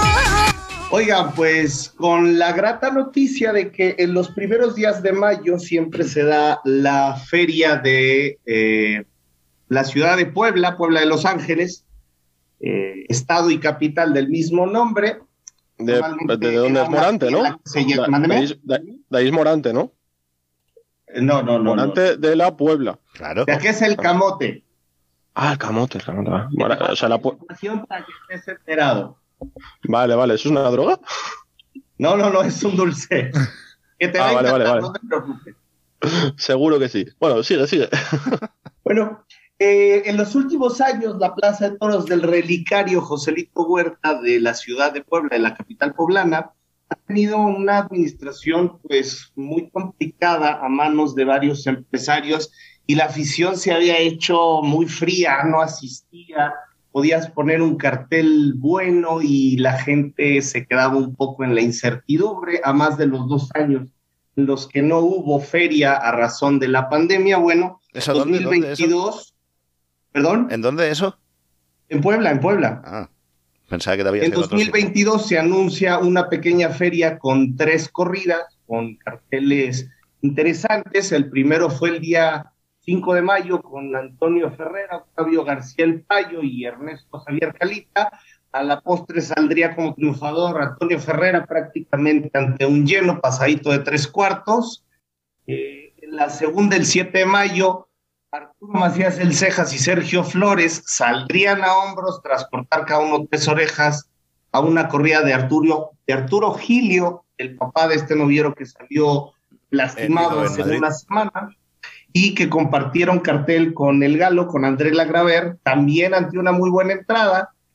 Oigan, pues con la grata noticia de que en los primeros días de mayo siempre se da la feria de eh, la ciudad de Puebla, Puebla de Los Ángeles, eh, estado y capital del mismo nombre. De, de, de dónde es Morante, ¿no? Llama, da, mándeme. de, de, de ahí es Morante, ¿no? No, no, no. Morante no. De la Puebla. Claro. ¿De qué es el camote? Ah, el camote, el camote. Bueno, o sea, la pu- para que estés enterado. Vale, vale, ¿eso es una droga? No, no, no, es un dulce. Que te ah, va vale, a encantar, vale, vale. no te preocupes. Seguro que sí. Bueno, sigue, sigue. Bueno, eh, en los últimos años la Plaza de Toros del Relicario Joselito Huerta de la ciudad de Puebla, de la capital poblana, ha tenido una administración pues muy complicada a manos de varios empresarios y la afición se había hecho muy fría, no asistía. Podías poner un cartel bueno y la gente se quedaba un poco en la incertidumbre, a más de los dos años en los que no hubo feria a razón de la pandemia. Bueno, ¿Eso dos mil veintidós, dónde, dónde eso? ¿Perdón? ¿En dónde eso? En Puebla, en Puebla. Ah, pensaba que te había En sido dos mil veintidós se anuncia una pequeña feria con tres corridas, con carteles interesantes. El primero fue el día cinco de mayo con Antonio Ferrera, Octavio García El Payo y Ernesto Javier Calita. A la postre saldría como triunfador Antonio Ferrera prácticamente ante un lleno, pasadito de tres cuartos. Eh, en la segunda, el siete de mayo, Arturo Macías El Cejas y Sergio Flores saldrían a hombros tras cortar cada uno tres orejas a una corrida de Arturo, de Arturo Gilio, el papá de este noviero que salió lastimado hace unas semanas, y que compartieron cartel con el Galo, con Andrés Lagraver, también ante una muy buena entrada,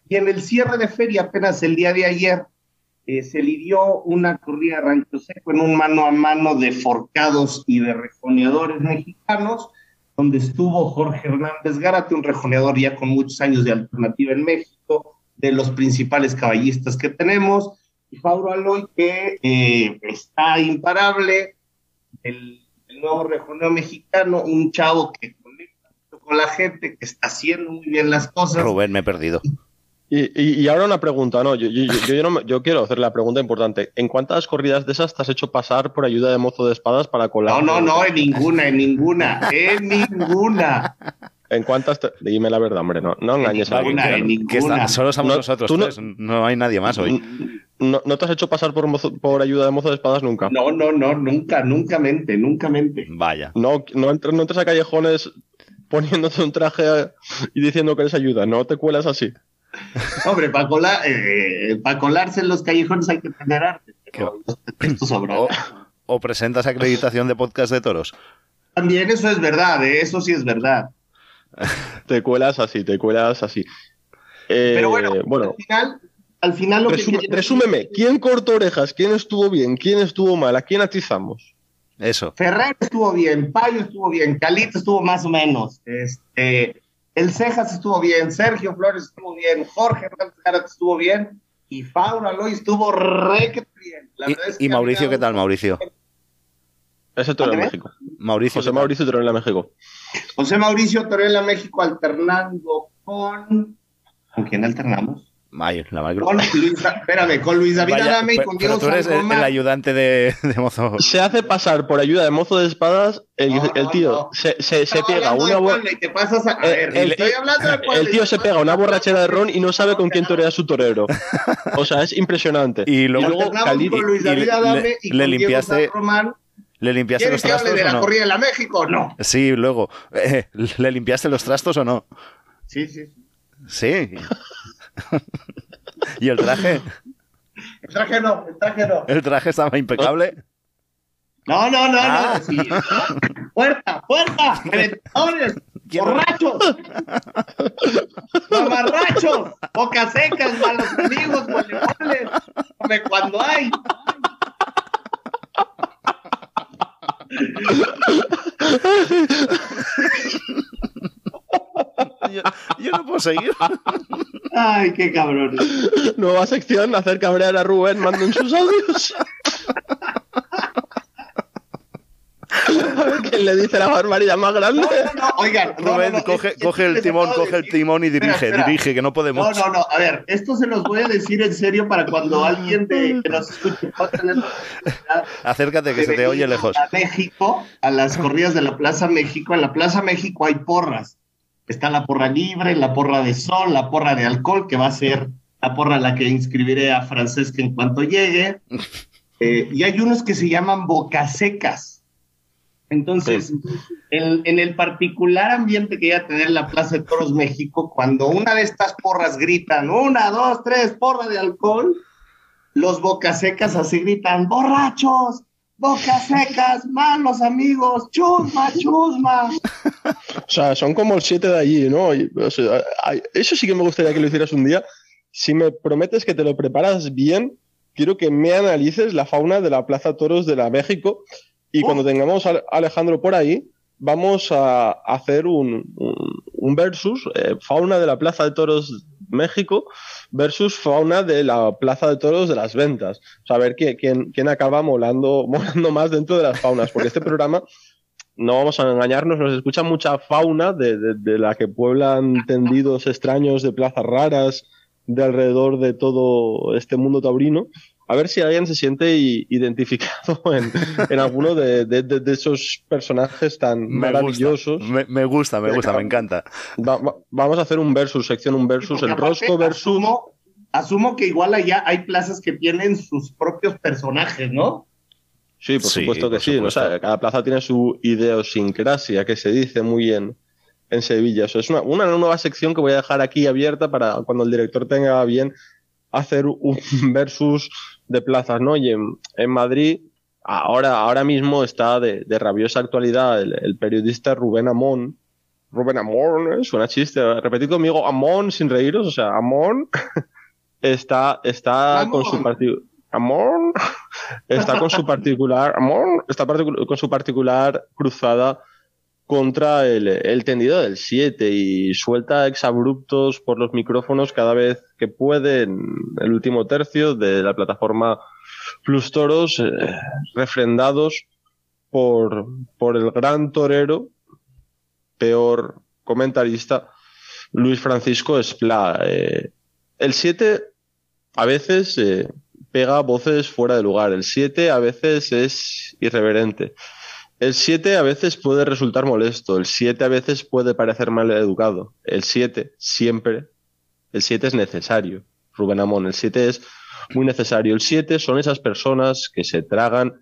Y en el cierre de feria, apenas el día de ayer, eh, se lidió una corrida a Rancho Seco en un mano a mano de forcados y de rejoneadores mexicanos, donde estuvo Jorge Hernández Gárate, un rejoneador ya con muchos años de alternativa en México, de los principales caballistas que tenemos, y Fauro Aloy, que eh, está imparable, el, el nuevo rejoneo mexicano, un chavo que conecta con la gente, que está haciendo muy bien las cosas. Rubén, me he perdido. Y, y, y ahora una pregunta, ¿no? Yo, yo, yo, yo, no me- yo quiero hacer la pregunta importante. ¿En cuántas corridas de esas te has hecho pasar por ayuda de mozo de espadas para colar? No, no, no, en ninguna, en ninguna, en ninguna. ¿En cuántas? Te... Dime la verdad, hombre, no, no engañes a ninguna, alguien. en ninguna. Que está- solo somos No, nosotros tú no- tres, no hay nadie más hoy. ¿No, ¿No te has hecho pasar por, mozo- por ayuda de mozo de espadas nunca? No, no, no, nunca, nunca mente, nunca mente. Vaya. No, no, entres, no entres a callejones poniéndote un traje y diciendo que eres ayuda. No te cuelas así. Hombre, para colar, eh, para colarse en los callejones hay que tener arte. Pero esto sobra. O, o presentas acreditación de podcast de toros. También eso es verdad, eh, eso sí es verdad. Te cuelas así, te cuelas así. Eh, Pero bueno, bueno al final, al final lo resume- que quería- resúmeme. ¿Quién cortó orejas? ¿Quién estuvo bien? ¿Quién estuvo mal? ¿A quién atizamos? Eso. Ferrer estuvo bien, Payo estuvo bien, Calito estuvo más o menos, este, el Cejas estuvo bien, Sergio Flores estuvo bien, Jorge Hernández Gárate estuvo bien y Fauro Aloy estuvo re que bien. La Y, verdad es y que Mauricio, había ¿qué tal, un- Mauricio? Ese Torero en ¿Andrés? México. Mauricio, José ¿qué tal? Mauricio Torero en México. José Mauricio Torella México alternando con... ¿Con quién alternamos? Ay, la macro. Con Luis, espérame, con Luis David Vaya, Adame y pe- con pero Diego tú eres el, San Román. el ayudante de, de mozo. Se hace pasar por ayuda de mozo de espadas. El, No, el no, tío no. se, se, se Estaba pega hablando una de bo- Puebla y te pasas a... a Eh, ver, el estoy tío- hablando de Puebla el y tío te se pasas pega una a- borrachera de ron y no sabe con quién torea su torero. O sea, es impresionante. Y luego, Alternamos Cali- con Luis y David le- Adame le- y le con limpiaste- Diego San Román. ¿le limpiaste los ¿Quieres que hable trastos de o la no? corrida de la México? No. Sí, luego. Eh, ¿Le limpiaste los trastos o no? Sí, sí. sí. Sí. ¿Y el traje? El traje no, el traje no. ¿El traje estaba impecable? No, no, no, Ah. no. Sí. ¡Puerta, puerta! ¡Reventadores! ¿Quién- ¡Borrachos! ¡Mamarrachos! ¡Bocas secas! ¡Malos amigos! ¡Volevoles! ¡Come cuando hay! Yo, yo no puedo seguir. ¡Ay, qué cabrones! Nueva sección, hacer cabrear a Rubén, manden sus audios. A ver quién le dice la barbaridad más grande. No, no, no, oigan, no, Rubén, no, no, coge, es- es coge que el les timón, acabo de coge el decir- timón y dirige, Espera, espera. dirige, que no podemos. No, no, no, a ver, esto se los voy a decir en serio para cuando alguien de, que nos escuche va a tener la oportunidad Acércate, que de se te venir oye lejos. a México, a las corridas de la Plaza México. En la Plaza México hay porras. Está la porra libre, la porra de sol, la porra de alcohol, que va a ser la porra a la que inscribiré a Francesca en cuanto llegue. Eh, y hay unos que se llaman bocasecas. Entonces, en, en el particular ambiente que iba a tener la Plaza de Toros México, cuando una de estas porras gritan, una, dos, tres, porra de alcohol, los bocasecas así gritan, borrachos, bocasecas, malos amigos, chusma, chusma. O sea, son como el siete de allí, ¿no? Y, o sea, ay, eso sí que me gustaría que lo hicieras un día. Si me prometes que te lo preparas bien, quiero que me analices la fauna de la Plaza Toros de la México. Y Oh. cuando tengamos a Alejandro por ahí, vamos a hacer un, un, un versus, eh, fauna de la Plaza de Toros México versus fauna de la Plaza de Toros de las Ventas. O sea, a ver quién, quién, quién acaba molando, molando más dentro de las faunas, porque este programa, no vamos a engañarnos, nos escucha mucha fauna de, de, de la que pueblan tendidos extraños de plazas raras de alrededor de todo este mundo taurino. A ver si alguien se siente i- identificado en, en alguno de, de, de, de esos personajes tan Me maravillosos. gusta, me, me gusta, me gusta, me encanta. Va- va- vamos a hacer un versus, sección un versus, Porque el aparte, rosco versus... Asumo, asumo que igual allá hay plazas que tienen sus propios personajes, ¿no? Sí, por Sí, supuesto que por sí. ¿no? O sea, supuesto. cada plaza tiene su idiosincrasia, que se dice muy en, en Sevilla. Eso es una, una nueva sección que voy a dejar aquí abierta para cuando el director tenga bien hacer un versus de plazas, ¿no? Y en, en Madrid, ahora, ahora mismo está de, de rabiosa actualidad el, el periodista Rubén Amón, Rubén Amón, suena chiste, repetid conmigo, Amón sin reíros, o sea, Amón está, está Amón. con su partido. Amón está con su particular. Amón está particu- con su particular cruzada contra el, el tendido del siete y suelta exabruptos por los micrófonos cada vez que puede en el último tercio de la plataforma Plus Toros, eh, refrendados por, por el gran torero, peor comentarista, Luis Francisco Esplá. Eh, el siete a veces eh, pega voces fuera de lugar, el siete a veces es irreverente, el siete a veces puede resultar molesto, el siete a veces puede parecer mal educado, el siete siempre, el siete es necesario, Rubén Amón, el siete es muy necesario. El siete son esas personas que se tragan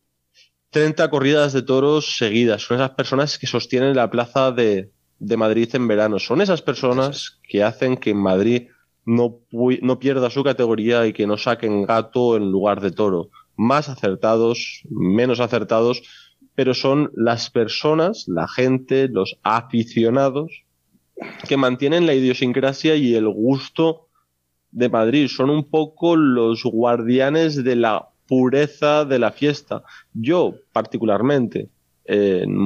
treinta corridas de toros seguidas, son esas personas que sostienen la plaza de, de Madrid en verano, son esas personas que hacen que en Madrid no, no pierda su categoría y que no saquen gato en lugar de toro. Más acertados, menos acertados, pero son las personas, la gente, los aficionados que mantienen la idiosincrasia y el gusto de Madrid. Son un poco los guardianes de la pureza de la fiesta. Yo, particularmente, en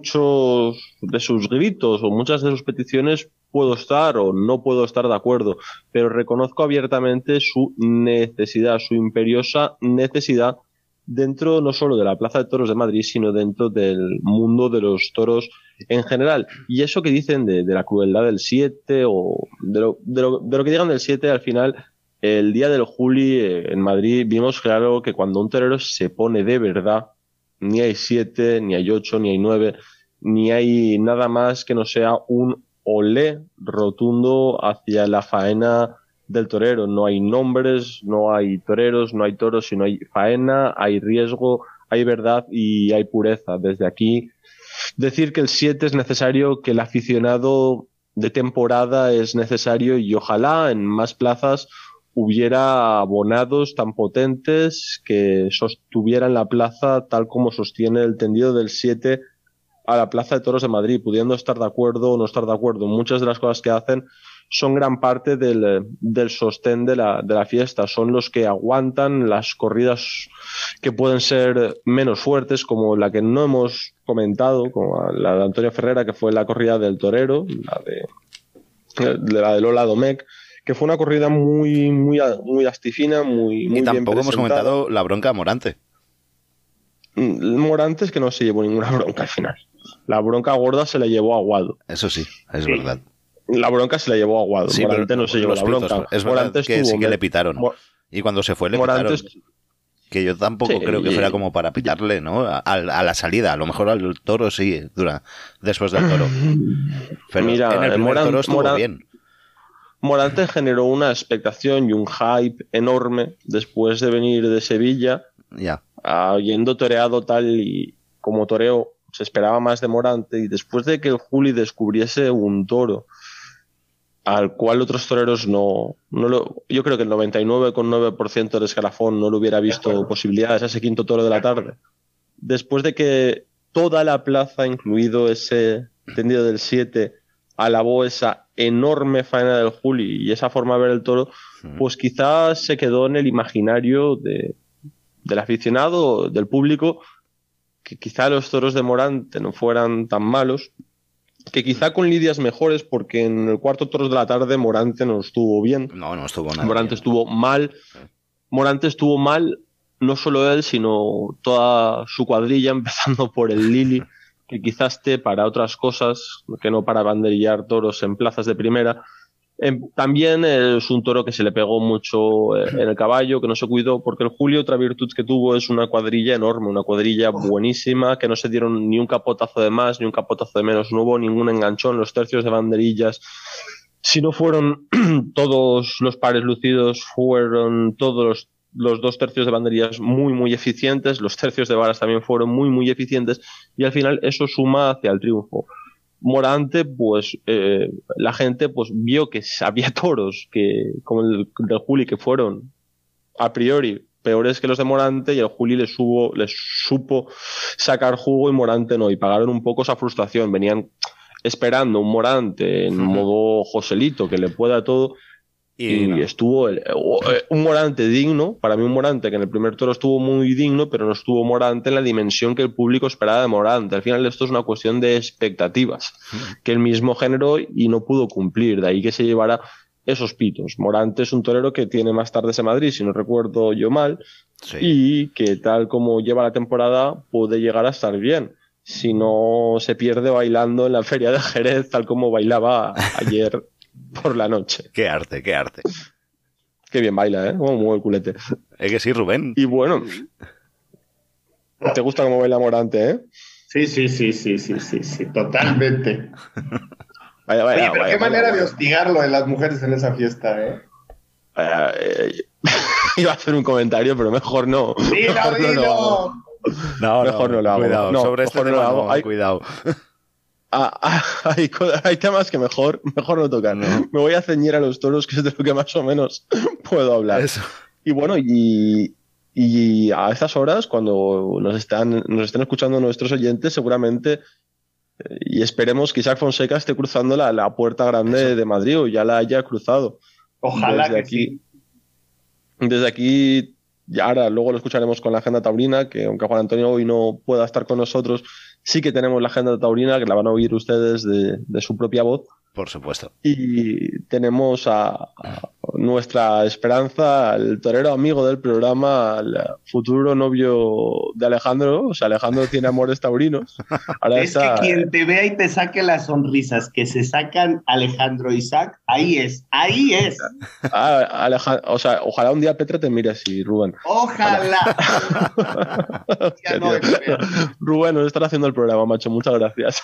muchos de sus gritos o muchas de sus peticiones puedo estar o no puedo estar de acuerdo, pero reconozco abiertamente su necesidad, su imperiosa necesidad dentro no solo de la Plaza de Toros de Madrid, sino dentro del mundo de los toros en general. Y eso que dicen de, de la crueldad del siete o de lo, de, lo, de lo que digan del siete, al final, el día del Juli eh, en Madrid vimos claro que cuando un torero se pone de verdad, ni hay siete, ni hay ocho, ni hay nueve, ni hay nada más que no sea un olé rotundo hacia la faena del torero. No hay nombres, no hay toreros, no hay toros, sino hay faena, hay riesgo, hay verdad y hay pureza. Desde aquí, decir que el siete es necesario, que el aficionado de temporada es necesario y ojalá en más plazas hubiera abonados tan potentes que sostuvieran la plaza tal como sostiene el tendido del siete a la Plaza de Toros de Madrid, pudiendo estar de acuerdo o no estar de acuerdo. Muchas de las cosas que hacen son gran parte del, del sostén de la, de la fiesta, son los que aguantan las corridas que pueden ser menos fuertes, como la que no hemos comentado, como la de Antonio Ferrera, que fue la corrida del torero, la de, de la de Lola Domecq, que fue una corrida muy muy muy astifina, muy, muy y tampoco bien hemos comentado la bronca a Morante. Morante es que no se llevó ninguna bronca al final. La bronca gorda se la llevó a Aguado. Eso sí, es sí. verdad. La bronca se la llevó a Aguado. Sí, Morante no se llevó la bronca. Pitos, es verdad Morante que estuvo, sí que le pitaron. Mor y cuando se fue le Morante pitaron. Que yo tampoco sí, creo que fuera como para pitarle, ¿no? A, a la salida. A lo mejor al toro sí, dura después del toro. Pero mira, en el primer Morante, toro estuvo Morante, bien. Morante generó una expectación y un hype enorme después de venir de Sevilla, ya. Habiendo toreado tal y como toreo, se esperaba más de Morante, y después de que el Juli descubriese un toro al cual otros toreros no, no lo, yo creo que el noventa y nueve coma nueve por ciento del escalafón no lo hubiera visto posibilidades a ese quinto toro de la tarde, después de que toda la plaza, incluido ese tendido del siete, alabó esa enorme faena del Juli y esa forma de ver el toro, pues quizás se quedó en el imaginario de, del aficionado, del público, que quizá los toros de Morante no fueran tan malos, que quizá con lidias mejores, porque en el cuarto toros de la tarde Morante no estuvo bien. No, no estuvo nada Morante bien. estuvo mal. Morante estuvo mal, no solo él, sino toda su cuadrilla, empezando por el Lili, que quizás esté para otras cosas, que no para banderillar toros en plazas de primera. Eh, también es un toro que se le pegó mucho eh, en el caballo, que no se cuidó, porque el Juli, otra virtud que tuvo es una cuadrilla enorme, una cuadrilla buenísima, que no se dieron ni un capotazo de más ni un capotazo de menos, no hubo ningún enganchón, los tercios de banderillas, si no fueron todos los pares lucidos, fueron todos los, los dos tercios de banderillas muy muy eficientes, los tercios de varas también fueron muy muy eficientes, y al final eso suma hacia el triunfo. Morante, pues eh, la gente pues vio que había toros que como el del Juli, que fueron a priori peores que los de Morante, y el Juli les, subo, les supo sacar jugo y Morante no, y pagaron un poco esa frustración. Venían esperando un Morante en uh-huh. modo Joselito que le pueda todo. Y, y estuvo el, un Morante digno, para mí un Morante que en el primer toro estuvo muy digno, pero no estuvo Morante en la dimensión que el público esperaba de Morante. Al final esto es una cuestión de expectativas, que el mismo generó y no pudo cumplir, de ahí que se llevara esos pitos. Morante es un torero que tiene más tardes en Madrid, si no recuerdo yo mal, sí. y que tal como lleva la temporada puede llegar a estar bien, si no se pierde bailando en la feria de Jerez, tal como bailaba ayer por la noche. Qué arte, qué arte. Qué bien baila, ¿eh? Como mueve el culete. Es que sí, Rubén. Y bueno, ¿te gusta cómo baila Morante, eh? Sí, sí, sí, sí, sí, sí, sí, totalmente. Vaya, vaya, Oye, pero vaya, qué vaya, manera vaya. de hostigarlo en las mujeres en esa fiesta, ¿eh? Vaya, eh, iba a hacer un comentario, pero mejor no. Dilo, mejor no dilo. lo hago. No, mejor no, no lo hago. Cuidado, no, sobre este mejor tema no lo hago. no, Hay, cuidado. ah, ah, hay, hay temas que mejor, mejor no tocar. No. Me voy a ceñir a los toros, que es de lo que más o menos puedo hablar. Eso. Y bueno, y, y a estas horas, cuando nos están, nos estén escuchando nuestros oyentes, seguramente, eh, y esperemos que Isaac Fonseca esté cruzando la, la puerta grande Eso. de Madrid o ya la haya cruzado. Ojalá desde que aquí, sí. Desde aquí, y ahora luego lo escucharemos con la agenda taurina, que aunque Juan Antonio hoy no pueda estar con nosotros, sí que tenemos la agenda taurina, que la van a oír ustedes de, de su propia voz. Por supuesto. Y tenemos a, a nuestra Esperanza, el torero amigo del programa, el futuro novio de Alejandro. O sea, Alejandro tiene amores taurinos. Ahora es está... que quien te vea y te saque las sonrisas que se sacan Alejandro e Isaac, ahí es, ahí es. Ah, Alejandro, o sea, ojalá un día Petra te mire así, Rubén. Ojalá. Ya no Rubén, nos están haciendo el programa, macho. Muchas gracias.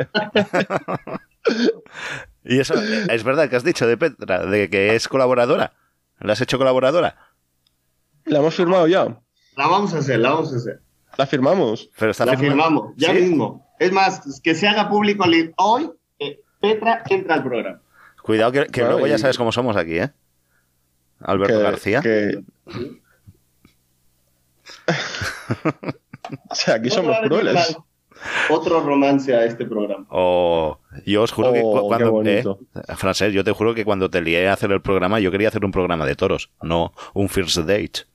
Y eso, es verdad que has dicho de Petra, de que es colaboradora. ¿La has hecho colaboradora? La hemos firmado ya. La vamos a hacer, la vamos a hacer. La firmamos. Pero está la firmada. firmamos, ya ¿Sí? mismo. Es más, que se haga público hoy, eh, Petra entra al programa. Cuidado que, que bueno, luego y... ya sabes cómo somos aquí, ¿eh? Alberto que, García. Que... O sea, aquí somos crueles. Otro romance a este programa. Oh, yo os juro oh, que cu cuando eh, Francés, yo te juro que cuando te lié a hacer el programa, yo quería hacer un programa de toros, no un first date.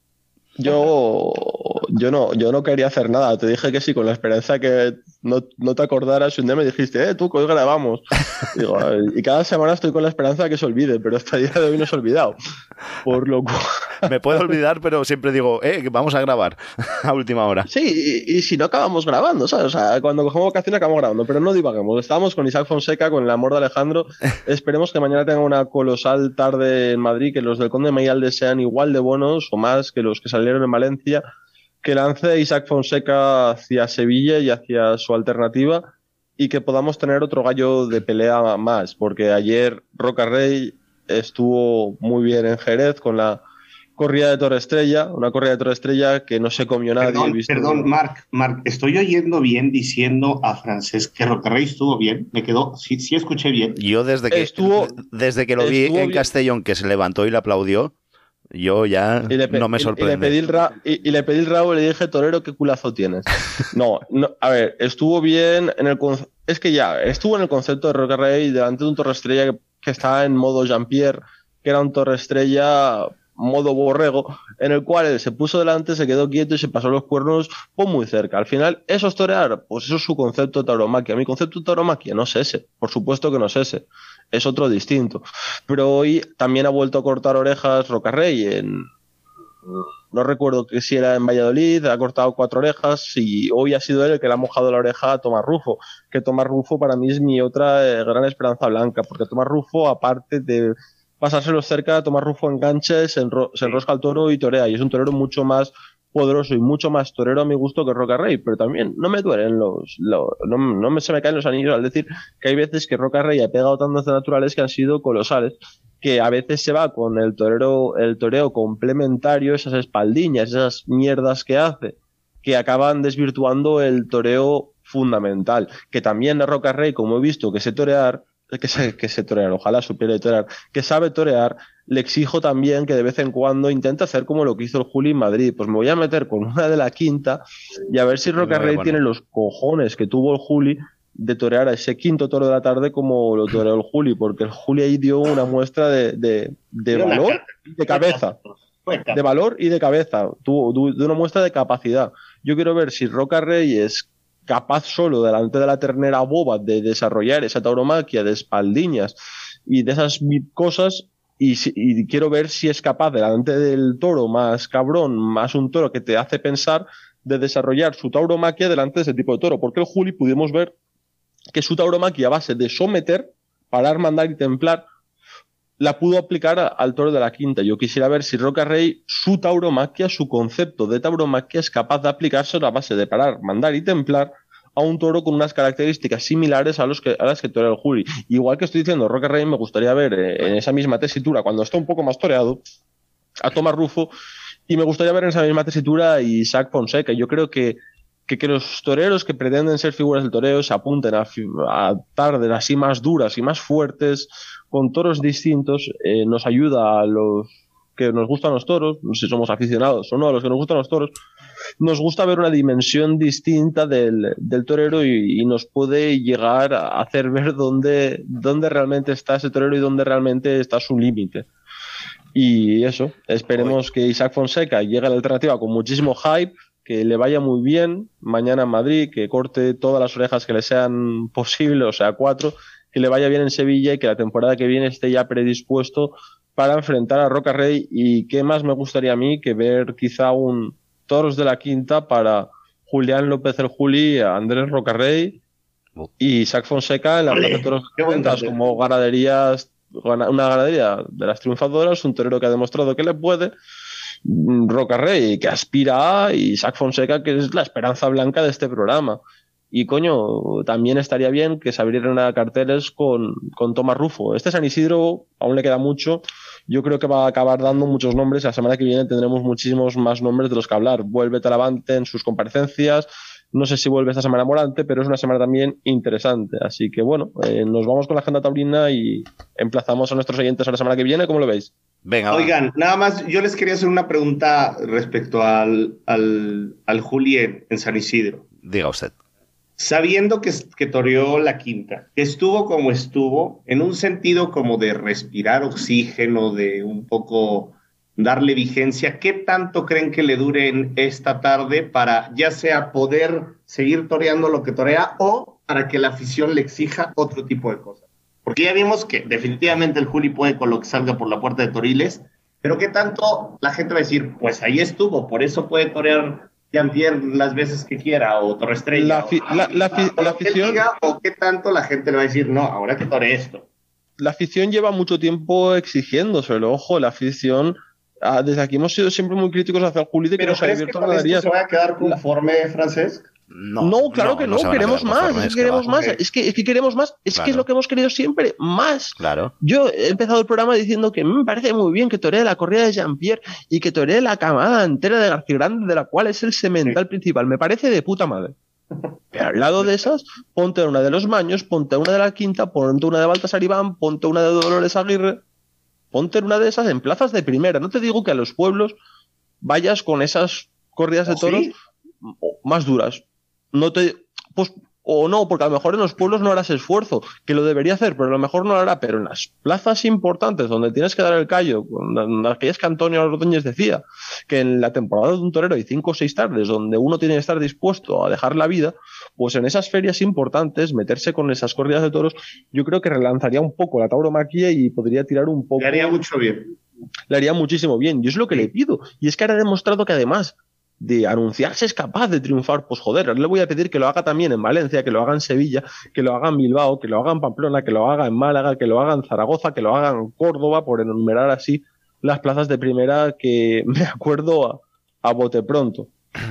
Yo, yo no, yo no quería hacer nada. Te dije que sí, con la esperanza que no, no te acordaras. Y un día me dijiste, eh, tú, que hoy grabamos. Y, digo, y cada semana estoy con la esperanza de que se olvide, pero hasta el día de hoy no se ha olvidado. Por lo cual... Me puedo olvidar, pero siempre digo, eh, que vamos a grabar a última hora. Sí, y, y si no acabamos grabando, ¿sabes? O sea, cuando cogemos vacaciones acabamos grabando, pero no divaguemos. Estamos con Isaac Fonseca, con el amor de Alejandro. Esperemos que mañana tenga una colosal tarde en Madrid, que los del Conde de Mayalde sean igual de buenos o más que los que salieron en Valencia, que lance Isaac Fonseca hacia Sevilla y hacia su alternativa y que podamos tener otro gallo de pelea más, porque ayer Roca Rey estuvo muy bien en Jerez con la corrida de Torre Estrella, una corrida de Torre Estrella que no se comió nadie. Perdón, visto perdón Marc, Marc, estoy oyendo bien diciendo a Francés que Roca Rey estuvo bien, me quedó, sí, sí escuché bien. Yo desde que, estuvo, desde que lo vi en bien. Castellón, que se levantó y le aplaudió, yo ya no me sorprende. Y le pedí el, ra y, y le pedí el rabo y le dije, torero, ¿qué culazo tienes? No, no, a ver, estuvo bien en el... Es que ya, estuvo en el concepto de Roca Rey delante de un Torre Estrella que, que estaba en modo Jean-Pierre, que era un Torre Estrella modo borrego, en el cual él se puso delante, se quedó quieto y se pasó los cuernos pues muy cerca. Al final, ¿eso es torear? Pues eso es su concepto de tauromaquia. Mi concepto de tauromaquia no es ese, por supuesto que no es ese, es otro distinto. Pero hoy también ha vuelto a cortar orejas Roca Rey en... No recuerdo que si era en Valladolid, ha cortado cuatro orejas y hoy ha sido él el que le ha mojado la oreja a Tomás Rufo, que Tomás Rufo para mí es mi otra eh, gran esperanza blanca, porque Tomás Rufo, aparte de pasárselos cerca, Tomás Rufo enganche, se, enro se enrosca al toro y torea, y es un torero mucho más poderoso y mucho más torero a mi gusto que Roca Rey, pero también no me duelen los, los no, no me, se me caen los anillos al decir que hay veces que Roca Rey ha pegado tantos naturales que han sido colosales, que a veces se va con el torero, el toreo complementario, esas espaldiñas, esas mierdas que hace, que acaban desvirtuando el toreo fundamental, que también a Roca Rey, como he visto que sé torear, que sé, que sé torear, ojalá supiera torear, que sabe torear, le exijo también que de vez en cuando intente hacer como lo que hizo el Juli en Madrid. Pues me voy a meter con una de la quinta y a ver si Roca Rey tiene los cojones que tuvo el Juli de torear a ese quinto toro de la tarde como lo toreó el Juli, porque el Juli ahí dio una muestra de, de, de valor y de cabeza. De valor y de cabeza. Tuvo de una muestra de capacidad. Yo quiero ver si Roca Rey es capaz solo delante de la ternera boba de desarrollar esa tauromaquia de espaldiñas y de esas cosas. Y, si, y quiero ver si es capaz delante del toro más cabrón, más un toro que te hace pensar, de desarrollar su tauromaquia delante de ese tipo de toro. Porque el Juli pudimos ver que su tauromaquia a base de someter, parar, mandar y templar la pudo aplicar a, al toro de la quinta. Yo quisiera ver si Roca Rey, su tauromaquia, su concepto de tauromaquia es capaz de aplicarse a la base de parar, mandar y templar a un toro con unas características similares a, los que, a las que torea el Juli. Igual que estoy diciendo, Roca Rey me gustaría ver eh, en esa misma tesitura, cuando está un poco más toreado, a Tomás Rufo, y me gustaría ver en esa misma tesitura a Isaac Fonseca. Yo creo que, que, que los toreros que pretenden ser figuras del toreo se apunten a, a tardes así más duras y más fuertes, con toros distintos, eh, nos ayuda a los que nos gustan los toros, no sé si somos aficionados o no, a los que nos gustan los toros, nos gusta ver una dimensión distinta del, del torero y, y nos puede llegar a hacer ver dónde, dónde realmente está ese torero y dónde realmente está su límite. Y eso, esperemos que Isaac Fonseca llegue a la alternativa con muchísimo hype, que le vaya muy bien mañana en Madrid, que corte todas las orejas que le sean posibles, o sea, cuatro, que le vaya bien en Sevilla y que la temporada que viene esté ya predispuesto para enfrentar a Roca Rey. Y qué más me gustaría a mí que ver quizá un toros de la quinta para Julián López el Juli, Andrés Roca Rey y Isaac Fonseca en la plaza de toros cuentas como ganaderías, una ganadería de las triunfadoras, un torero que ha demostrado que le puede, Roca Rey que aspira a, y Isaac Fonseca que es la esperanza blanca de este programa. Y coño, también estaría bien que se abrieran a carteles con, con Tomás Rufo. Este San Isidro aún le queda mucho. Yo creo que va a acabar dando muchos nombres. La semana que viene tendremos muchísimos más nombres de los que hablar. Vuelve Talavante en sus comparecencias. No sé si vuelve esta semana Morante, pero es una semana también interesante. Así que bueno, eh, nos vamos con la agenda taurina y emplazamos a nuestros oyentes a la semana que viene. ¿Cómo lo veis? Venga, oigan, nada más, yo les quería hacer una pregunta respecto al, al, al Juli en, en San Isidro. Diga usted. Sabiendo que, que toreó la quinta, que estuvo como estuvo, en un sentido como de respirar oxígeno, de un poco darle vigencia, ¿qué tanto creen que le dure en esta tarde para ya sea poder seguir toreando lo que torea o para que la afición le exija otro tipo de cosas? Porque ya vimos que definitivamente el Juli puede con lo que salga por la puerta de Toriles, pero ¿qué tanto la gente va a decir, pues ahí estuvo, por eso puede torear Jean-Pierre las veces que quiera, o Torre Estrella, la, fi- o, la, la, fi- o la lo que afición diga, o qué tanto la gente le va a decir, no, ahora que tore esto? La afición lleva mucho tiempo exigiéndoselo, ojo, la afición, ah, desde aquí hemos sido siempre muy críticos hacia el Juli de que ¿Pero nos ha crees que abierto con esto ganaderías. se va a quedar conforme, Francesc? No, No, claro no, que no, no se van a queremos quedar más, conformes, es que que queremos va. más, es que, es que queremos más, es Claro. que es lo que hemos querido siempre, más. Claro. Yo he empezado el programa diciendo que me parece muy bien que toree la corrida de Jean-Pierre y que toree la camada entera de García Grande, de la cual es el semental sí. principal, me parece de puta madre. Pero al lado de esas, ponte una de los Maños, ponte una de la Quinta, ponte una de Baltasar Iván, ponte una de Dolores Aguirre, ponte una de esas en plazas de primera. No te digo que a los pueblos vayas con esas corridas de toros ¿sí? más duras. No te, pues, o no, porque a lo mejor en los pueblos no harás esfuerzo, que lo debería hacer, pero a lo mejor no lo hará. Pero en las plazas importantes donde tienes que dar el callo, con aquellas que Antonio Ordóñez decía, que en la temporada de un torero hay cinco o seis tardes donde uno tiene que estar dispuesto a dejar la vida, pues en esas ferias importantes, meterse con esas corridas de toros, yo creo que relanzaría un poco la tauromaquia y podría tirar un poco. Le haría mucho bien. Le haría muchísimo bien, y es lo que le pido. Y es que ahora ha demostrado que además de anunciarse es capaz de triunfar, pues joder, le voy a pedir que lo haga también en Valencia, que lo haga en Sevilla, que lo haga en Bilbao, que lo haga en Pamplona, que lo haga en Málaga, que lo haga en Zaragoza, que lo haga en Córdoba, por enumerar así las plazas de primera que me acuerdo a, a bote pronto.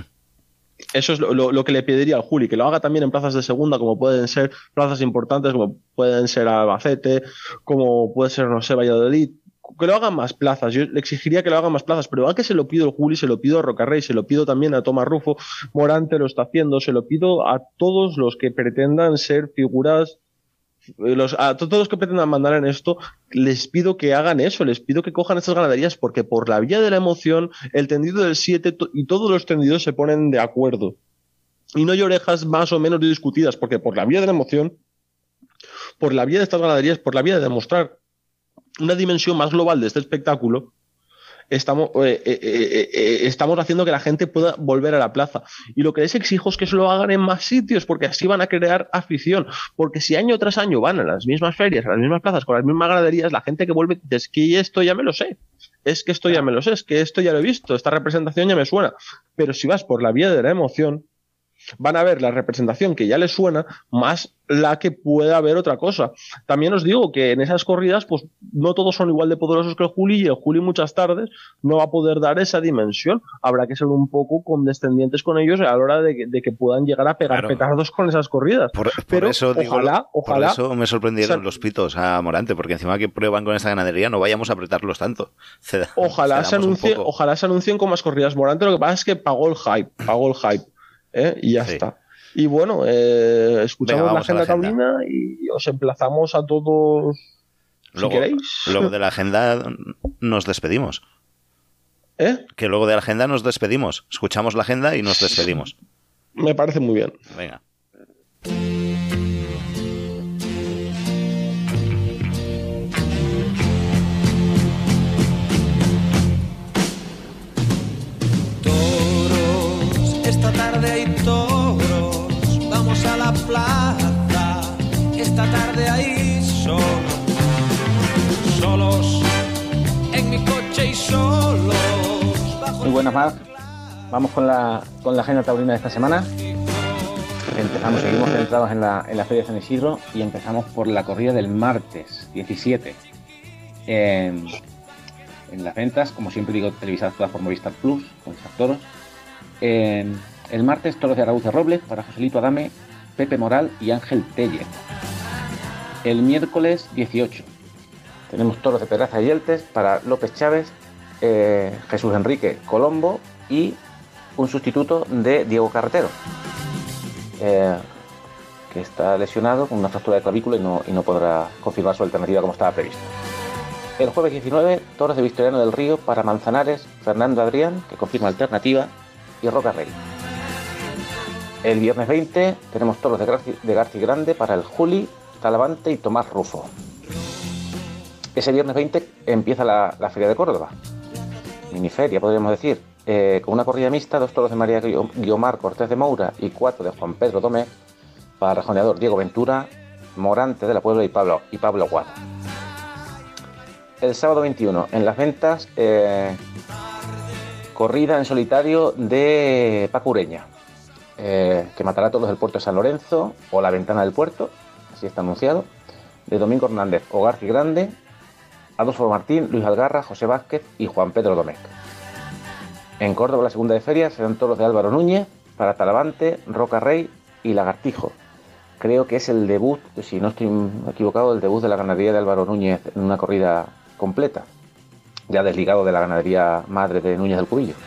Eso es lo, lo, lo que le pediría al Juli, que lo haga también en plazas de segunda, como pueden ser plazas importantes, como pueden ser Albacete, como puede ser, no sé, Valladolid, que lo hagan más plazas. Yo le exigiría que lo hagan más plazas, pero igual que se lo pido al Juli, se lo pido a Rocarrey, se lo pido también a Tomás Rufo, Morante lo está haciendo, se lo pido a todos los que pretendan ser figuras, los, a todos los que pretendan mandar en esto, les pido que hagan eso, les pido que cojan estas ganaderías, porque por la vía de la emoción, el tendido del siete to- y todos los tendidos se ponen de acuerdo y no hay orejas más o menos discutidas, porque por la vía de la emoción, por la vía de estas ganaderías, por la vía de demostrar una dimensión más global de este espectáculo, estamos, eh, eh, eh, eh, estamos haciendo que la gente pueda volver a la plaza. Y lo que les exijo es que se lo hagan en más sitios, porque así van a crear afición. Porque si año tras año van a las mismas ferias, a las mismas plazas, con las mismas ganaderías, la gente que vuelve dice, es que esto ya me lo sé, es que esto ya me lo sé, es que esto ya lo he visto, esta representación ya me suena. Pero si vas por la vía de la emoción, van a ver la representación que ya les suena más la que pueda haber otra cosa. También os digo que en esas corridas pues no todos son igual de poderosos que el Juli, y el Juli muchas tardes no va a poder dar esa dimensión. Habrá que ser un poco condescendientes con ellos a la hora de que, de que puedan llegar a pegar claro. petardos con esas corridas. Por, por Pero eso ojalá, digo, ojalá, por eso me sorprendieron o sea, los pitos a Morante, porque encima que prueban con esta ganadería no vayamos a apretarlos tanto. Ceda, ojalá, se anuncie, ojalá se anuncien con más corridas. Morante lo que pasa es que pagó el hype, pagó el hype. ¿Eh? Y ya sí. está. Y bueno, eh, escuchamos Venga, la agenda, la agenda taurina y os emplazamos a todos luego, si queréis. Luego de la agenda nos despedimos. ¿Eh? Que luego de la agenda nos despedimos. Escuchamos la agenda y nos despedimos. Me parece muy bien. Venga. Esta tarde hay toros, vamos a la plaza. Esta tarde hay solos, solos en mi coche y solos. Muy buenas, Marc. Vamos con la, con la agenda taurina de esta semana. Empezamos, seguimos centrados en la, en la Feria de San Isidro y empezamos por la corrida del martes diecisiete. Eh, en las ventas, como siempre digo, televisadas todas por Movistar Plus, con estos toros. Eh, el martes, toros de Araúz de Robles para Joselito Adame, Pepe Moral y Ángel Telle. El miércoles dieciocho tenemos toros de Pedraza y Yeltes para López Chávez, eh, Jesús Enrique Colombo y un sustituto de Diego Carretero, eh, que está lesionado con una fractura de clavícula y no, y no podrá confirmar su alternativa como estaba previsto. El jueves diecinueve, toros de Victoriano del Río para Manzanares, Fernando Adrián, que confirma alternativa, y Roca Rey. El viernes veinte tenemos toros de, Garci, de Garci Grande para el Juli, Talavante y Tomás Rufo. Ese viernes veinte empieza la, la Feria de Córdoba, miniferia podríamos decir, eh, con una corrida mixta, dos toros de María Guiomar Cortés de Moura y cuatro de Juan Pedro Domé para rejoneador Diego Ventura, Morante de la Puebla y Pablo, y Pablo Aguado. El sábado veintiuno en las ventas, eh, corrida en solitario de Paco Ureña, eh, que matará a todos del puerto de San Lorenzo o la ventana del puerto, así está anunciado, de Domingo Hernández o Garci Grande, Adolfo Martín, Luis Algarra, José Vázquez y Juan Pedro Domecq. En Córdoba, la segunda de feria, serán toros de Álvaro Núñez para Talavante, Roca Rey y Lagartijo. Creo que es el debut, si no estoy equivocado, el debut de la ganadería de Álvaro Núñez en una corrida completa, ya desligado de la ganadería madre de Núñez del Cubillo.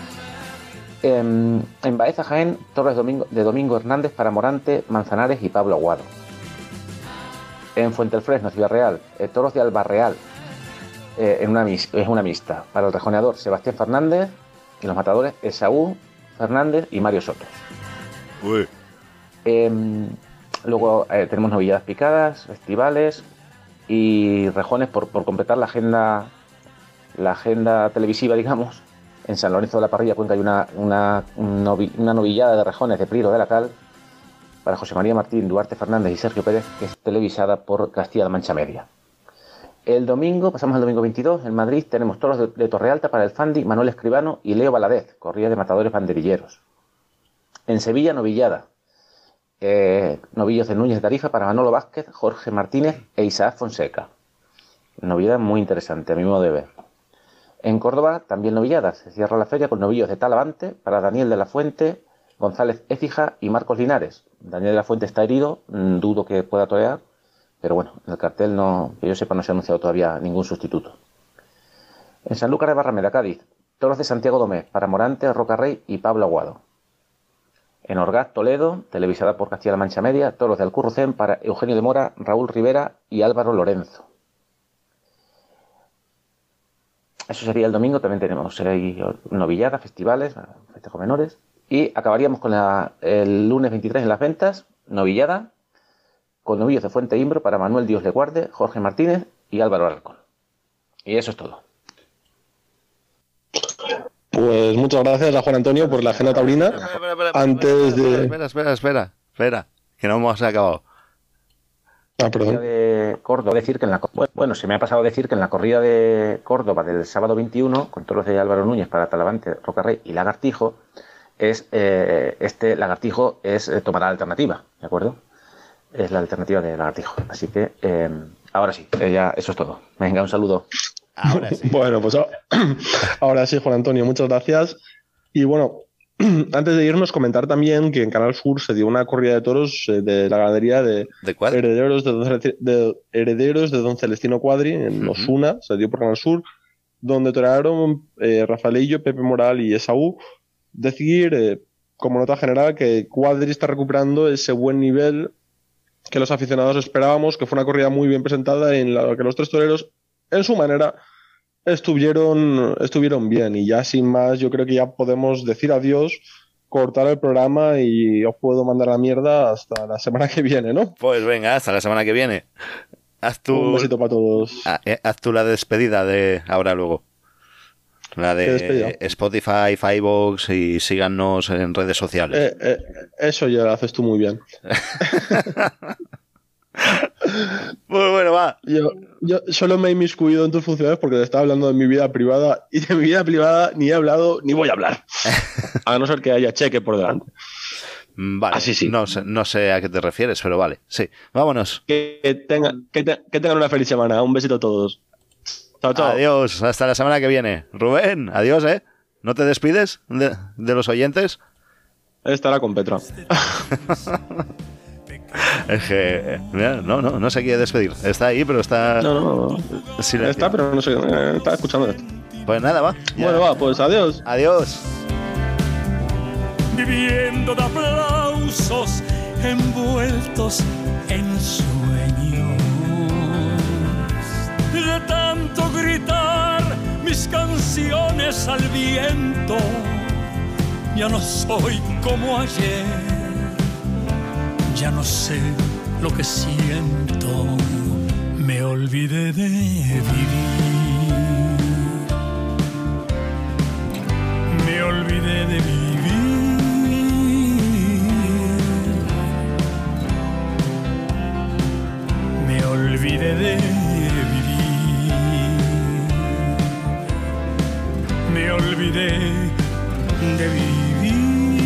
En, en Baeza, Jaén, toros de Domingo, de Domingo Hernández para Morante, Manzanares y Pablo Aguado. En Fuentelfresno, Ciudad Real, eh, toros de Albarreal, eh, en una, es una mixta, para el rejoneador Sebastián Fernández y los matadores Esaú Fernández y Mario Sotos. Uy. Eh, luego eh, tenemos novilladas picadas, festivales y rejones por, por completar la agenda la agenda televisiva, digamos. En San Lorenzo de la Parrilla, Cuenca, hay una, una, novi, una novillada de rejones de Priro de la Cal para José María Martín, Duarte Fernández y Sergio Pérez, que es televisada por Castilla-La Mancha Media. El domingo, pasamos al domingo veintidós, en Madrid tenemos toros de, de Torrealta para el Fandi, Manuel Escribano y Leo Valadez, corrida de matadores banderilleros. En Sevilla, novillada. Eh, novillos de Núñez de Tarifa para Manolo Vázquez, Jorge Martínez e Isaac Fonseca. Novedad muy interesante, a mi modo de ver. En Córdoba, también novilladas. Se cierra la feria con novillos de Talavante para Daniel de la Fuente, González Écija y Marcos Linares. Daniel de la Fuente está herido, dudo que pueda torear, pero bueno, en el cartel, no, que yo sepa, no se ha anunciado todavía ningún sustituto. En Sanlúcar de Barrameda, Cádiz, toros de Santiago Domé para Morante, Roca Rey y Pablo Aguado. En Orgaz, Toledo, televisada por Castilla-La Mancha Media, toros de Alcurrucén para Eugenio de Mora, Raúl Rivera y Álvaro Lorenzo. Eso sería el domingo. También tenemos eh, novilladas, festivales, festejos menores. Y acabaríamos con la, el lunes veintitrés en las ventas, novillada, con novillos de Fuente Imbro para Manuel Dios le guarde, Jorge Martínez y Álvaro Alarcón. Y eso es todo. Pues muchas gracias a Juan Antonio por la agenda taurina. Espera, espera, espera, Antes de... Espera, espera, espera, espera, que no hemos acabado. Ah, perdón. De Córdoba, decir que en la, bueno, se me ha pasado a decir que en la corrida de Córdoba del sábado veintiuno, con toros de Álvaro Núñez para Talavante, Rocarrey y Lagartijo, es eh, este Lagartijo es eh, tomará la alternativa, ¿de acuerdo? Es la alternativa de Lagartijo. Así que eh, ahora sí, eh, ya eso es todo. Venga, un saludo. Ahora sí. Bueno, pues ahora sí, Juan Antonio, muchas gracias. Y bueno, antes de irnos, comentar también que en Canal Sur se dio una corrida de toros eh, de la ganadería de, ¿De Cuadri? herederos de, don, de herederos de don Celestino Cuadri en uh-huh. Osuna, se dio por Canal Sur, donde torearon eh, Rafaelillo, Pepe Moral y Esaú. Decir, eh, como nota general, que Cuadri está recuperando ese buen nivel que los aficionados esperábamos, que fue una corrida muy bien presentada en la que los tres toreros, en su manera, estuvieron, estuvieron bien. Y ya sin más, yo creo que ya podemos decir adiós, cortar el programa y os puedo mandar a la mierda hasta la semana que viene, ¿no? Pues venga, hasta la semana que viene. Haz tu... Un besito para todos. Ah, eh, haz tú la despedida de ahora luego. La de Spotify, iVoox y síganos en redes sociales. Eh, eh, eso ya lo haces tú muy bien. Pues bueno, va. Yo, yo solo me he inmiscuido en tus funciones porque te estaba hablando de mi vida privada y de mi vida privada ni he hablado ni voy a hablar. A no ser que haya cheque por delante. Vale, así sí. No sé, no sé a qué te refieres, pero vale. Sí, vámonos. Que, tenga, que, te, que tengan una feliz semana. Un besito a todos. Chao, chao. Adiós, hasta la semana que viene. Rubén, adiós, ¿eh? ¿No te despides de, de los oyentes? Estará con Petra. Es que, mira, no, no, no se quiere despedir. Está ahí, pero está... No, no, no. Está, pero no sé, está escuchando esto. Pues nada, va. Ya. Bueno, va, pues adiós. Adiós. Viviendo de aplausos envueltos en sueños, de tanto gritar mis canciones al viento, ya no soy como ayer, ya no sé lo que siento, me olvidé de vivir, me olvidé de vivir. Me olvidé de vivir, me olvidé de vivir.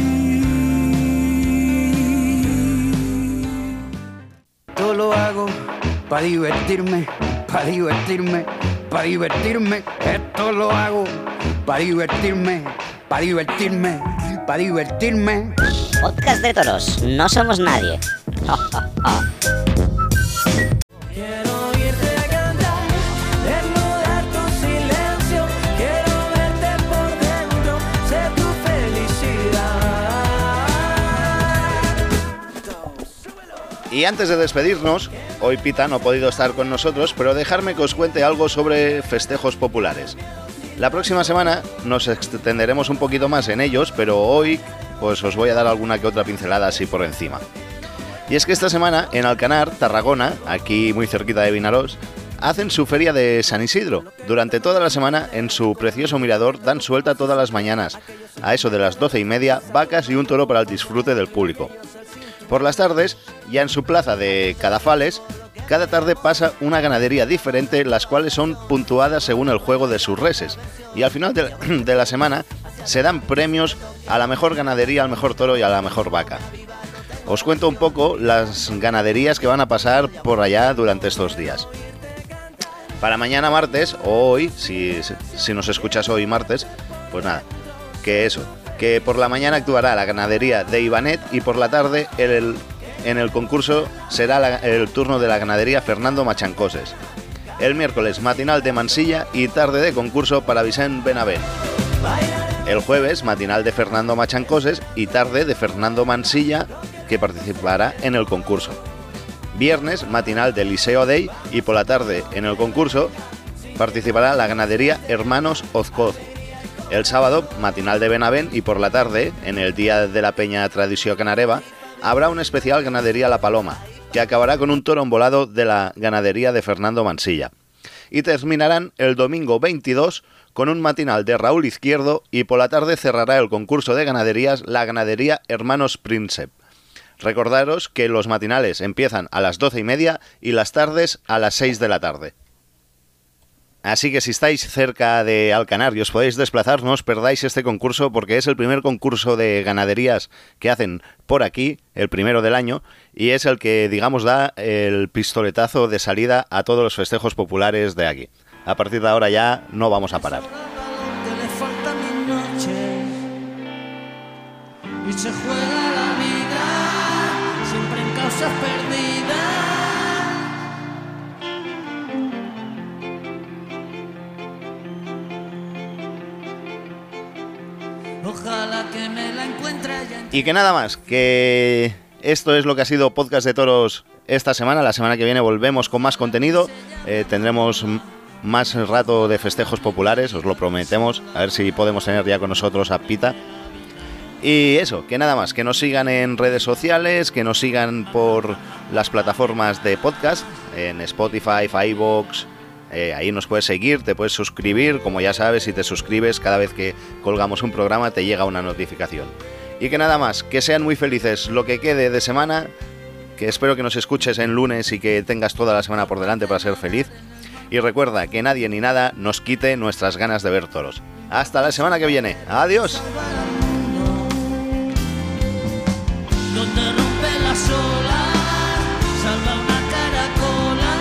Todo lo hago para divertirme, para divertirme, para divertirme. Esto lo hago para divertirme, para divertirme, para divertirme. Podcast de toros, no somos nadie. Y antes de despedirnos, hoy Pita no ha podido estar con nosotros, pero dejarme que os cuente algo sobre festejos populares. La próxima semana nos extenderemos un poquito más en ellos, pero hoy pues os voy a dar alguna que otra pincelada así por encima. Y es que esta semana en Alcanar, Tarragona, aquí muy cerquita de Vinarós, hacen su feria de San Isidro. Durante toda la semana, en su precioso mirador, dan suelta todas las mañanas, a eso de las doce y media, vacas y un toro para el disfrute del público. Por las tardes, ya en su plaza de Cadafales, cada tarde pasa una ganadería diferente, las cuales son puntuadas según el juego de sus reses. Y al final de, de la semana se dan premios a la mejor ganadería, al mejor toro y a la mejor vaca. Os cuento un poco las ganaderías que van a pasar por allá durante estos días. Para mañana martes, o hoy, si, si nos escuchas hoy martes, pues nada, que eso, que por la mañana actuará la ganadería de Ibanet y por la tarde el, en el concurso será la, el turno de la ganadería Fernando Machancoses. El miércoles matinal de Mansilla y tarde de concurso para Vicent Benavent. El jueves matinal de Fernando Machancoses y tarde de Fernando Mansilla, que participará en el concurso. Viernes matinal de Liceo Dei y por la tarde en el concurso participará la ganadería Hermanos Ozcoz. El sábado, matinal de Benavent, y por la tarde, en el Día de la Peña Tradició Canareva, habrá un especial Ganadería La Paloma, que acabará con un toro embolado de la ganadería de Fernando Mansilla. Y terminarán el domingo veintidós con un matinal de Raúl Izquierdo, y por la tarde cerrará el concurso de ganaderías la ganadería Hermanos Príncep. Recordaros que los matinales empiezan a las doce y media y las tardes a las seis de la tarde. Así que si estáis cerca de Alcanar y os podéis desplazar, no os perdáis este concurso, porque es el primer concurso de ganaderías que hacen por aquí, el primero del año, y es el que, digamos, da el pistoletazo de salida a todos los festejos populares de aquí. A partir de ahora ya no vamos a parar. Y se juega la vida siempre en causas perdidas. Ojalá que me la encuentre ya. Y que nada más, que esto es lo que ha sido Podcast de Toros esta semana. La semana que viene volvemos con más contenido. Eh, tendremos más rato de festejos populares, os lo prometemos. A ver si podemos tener ya con nosotros a Pita. Y eso, que nada más, que nos sigan en redes sociales, que nos sigan por las plataformas de podcast, en Spotify, iVoox, eh, ahí nos puedes seguir, te puedes suscribir, como ya sabes, si te suscribes cada vez que colgamos un programa te llega una notificación. Y que nada más, que sean muy felices lo que quede de semana, que espero que nos escuches en lunes y que tengas toda la semana por delante para ser feliz. Y recuerda que nadie ni nada nos quite nuestras ganas de ver toros. Hasta la semana que viene, adiós. Donde rompe las olas, salva una caracola.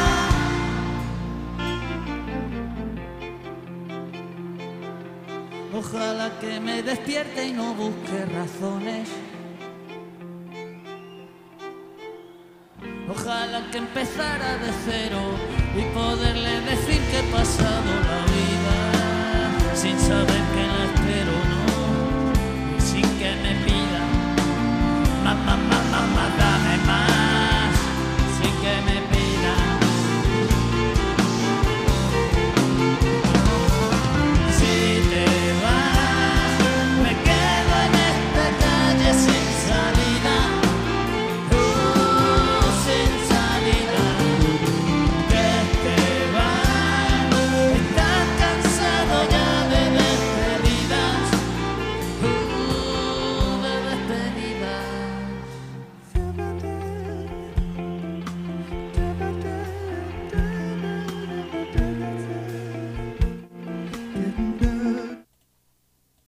Ojalá que me despierte y no busque razones. Ojalá que empezara de cero y poderle decir que he pasado la vida sin saber que la espero, no, y sin que me pida. Mamá, mamá, mamá, dame más, sin que me pida. Si te vas, me quedo en esta calle sin salida, uh, sin salida. Que te vas, estás cansado ya de despedidas, uh, de despedidas. Da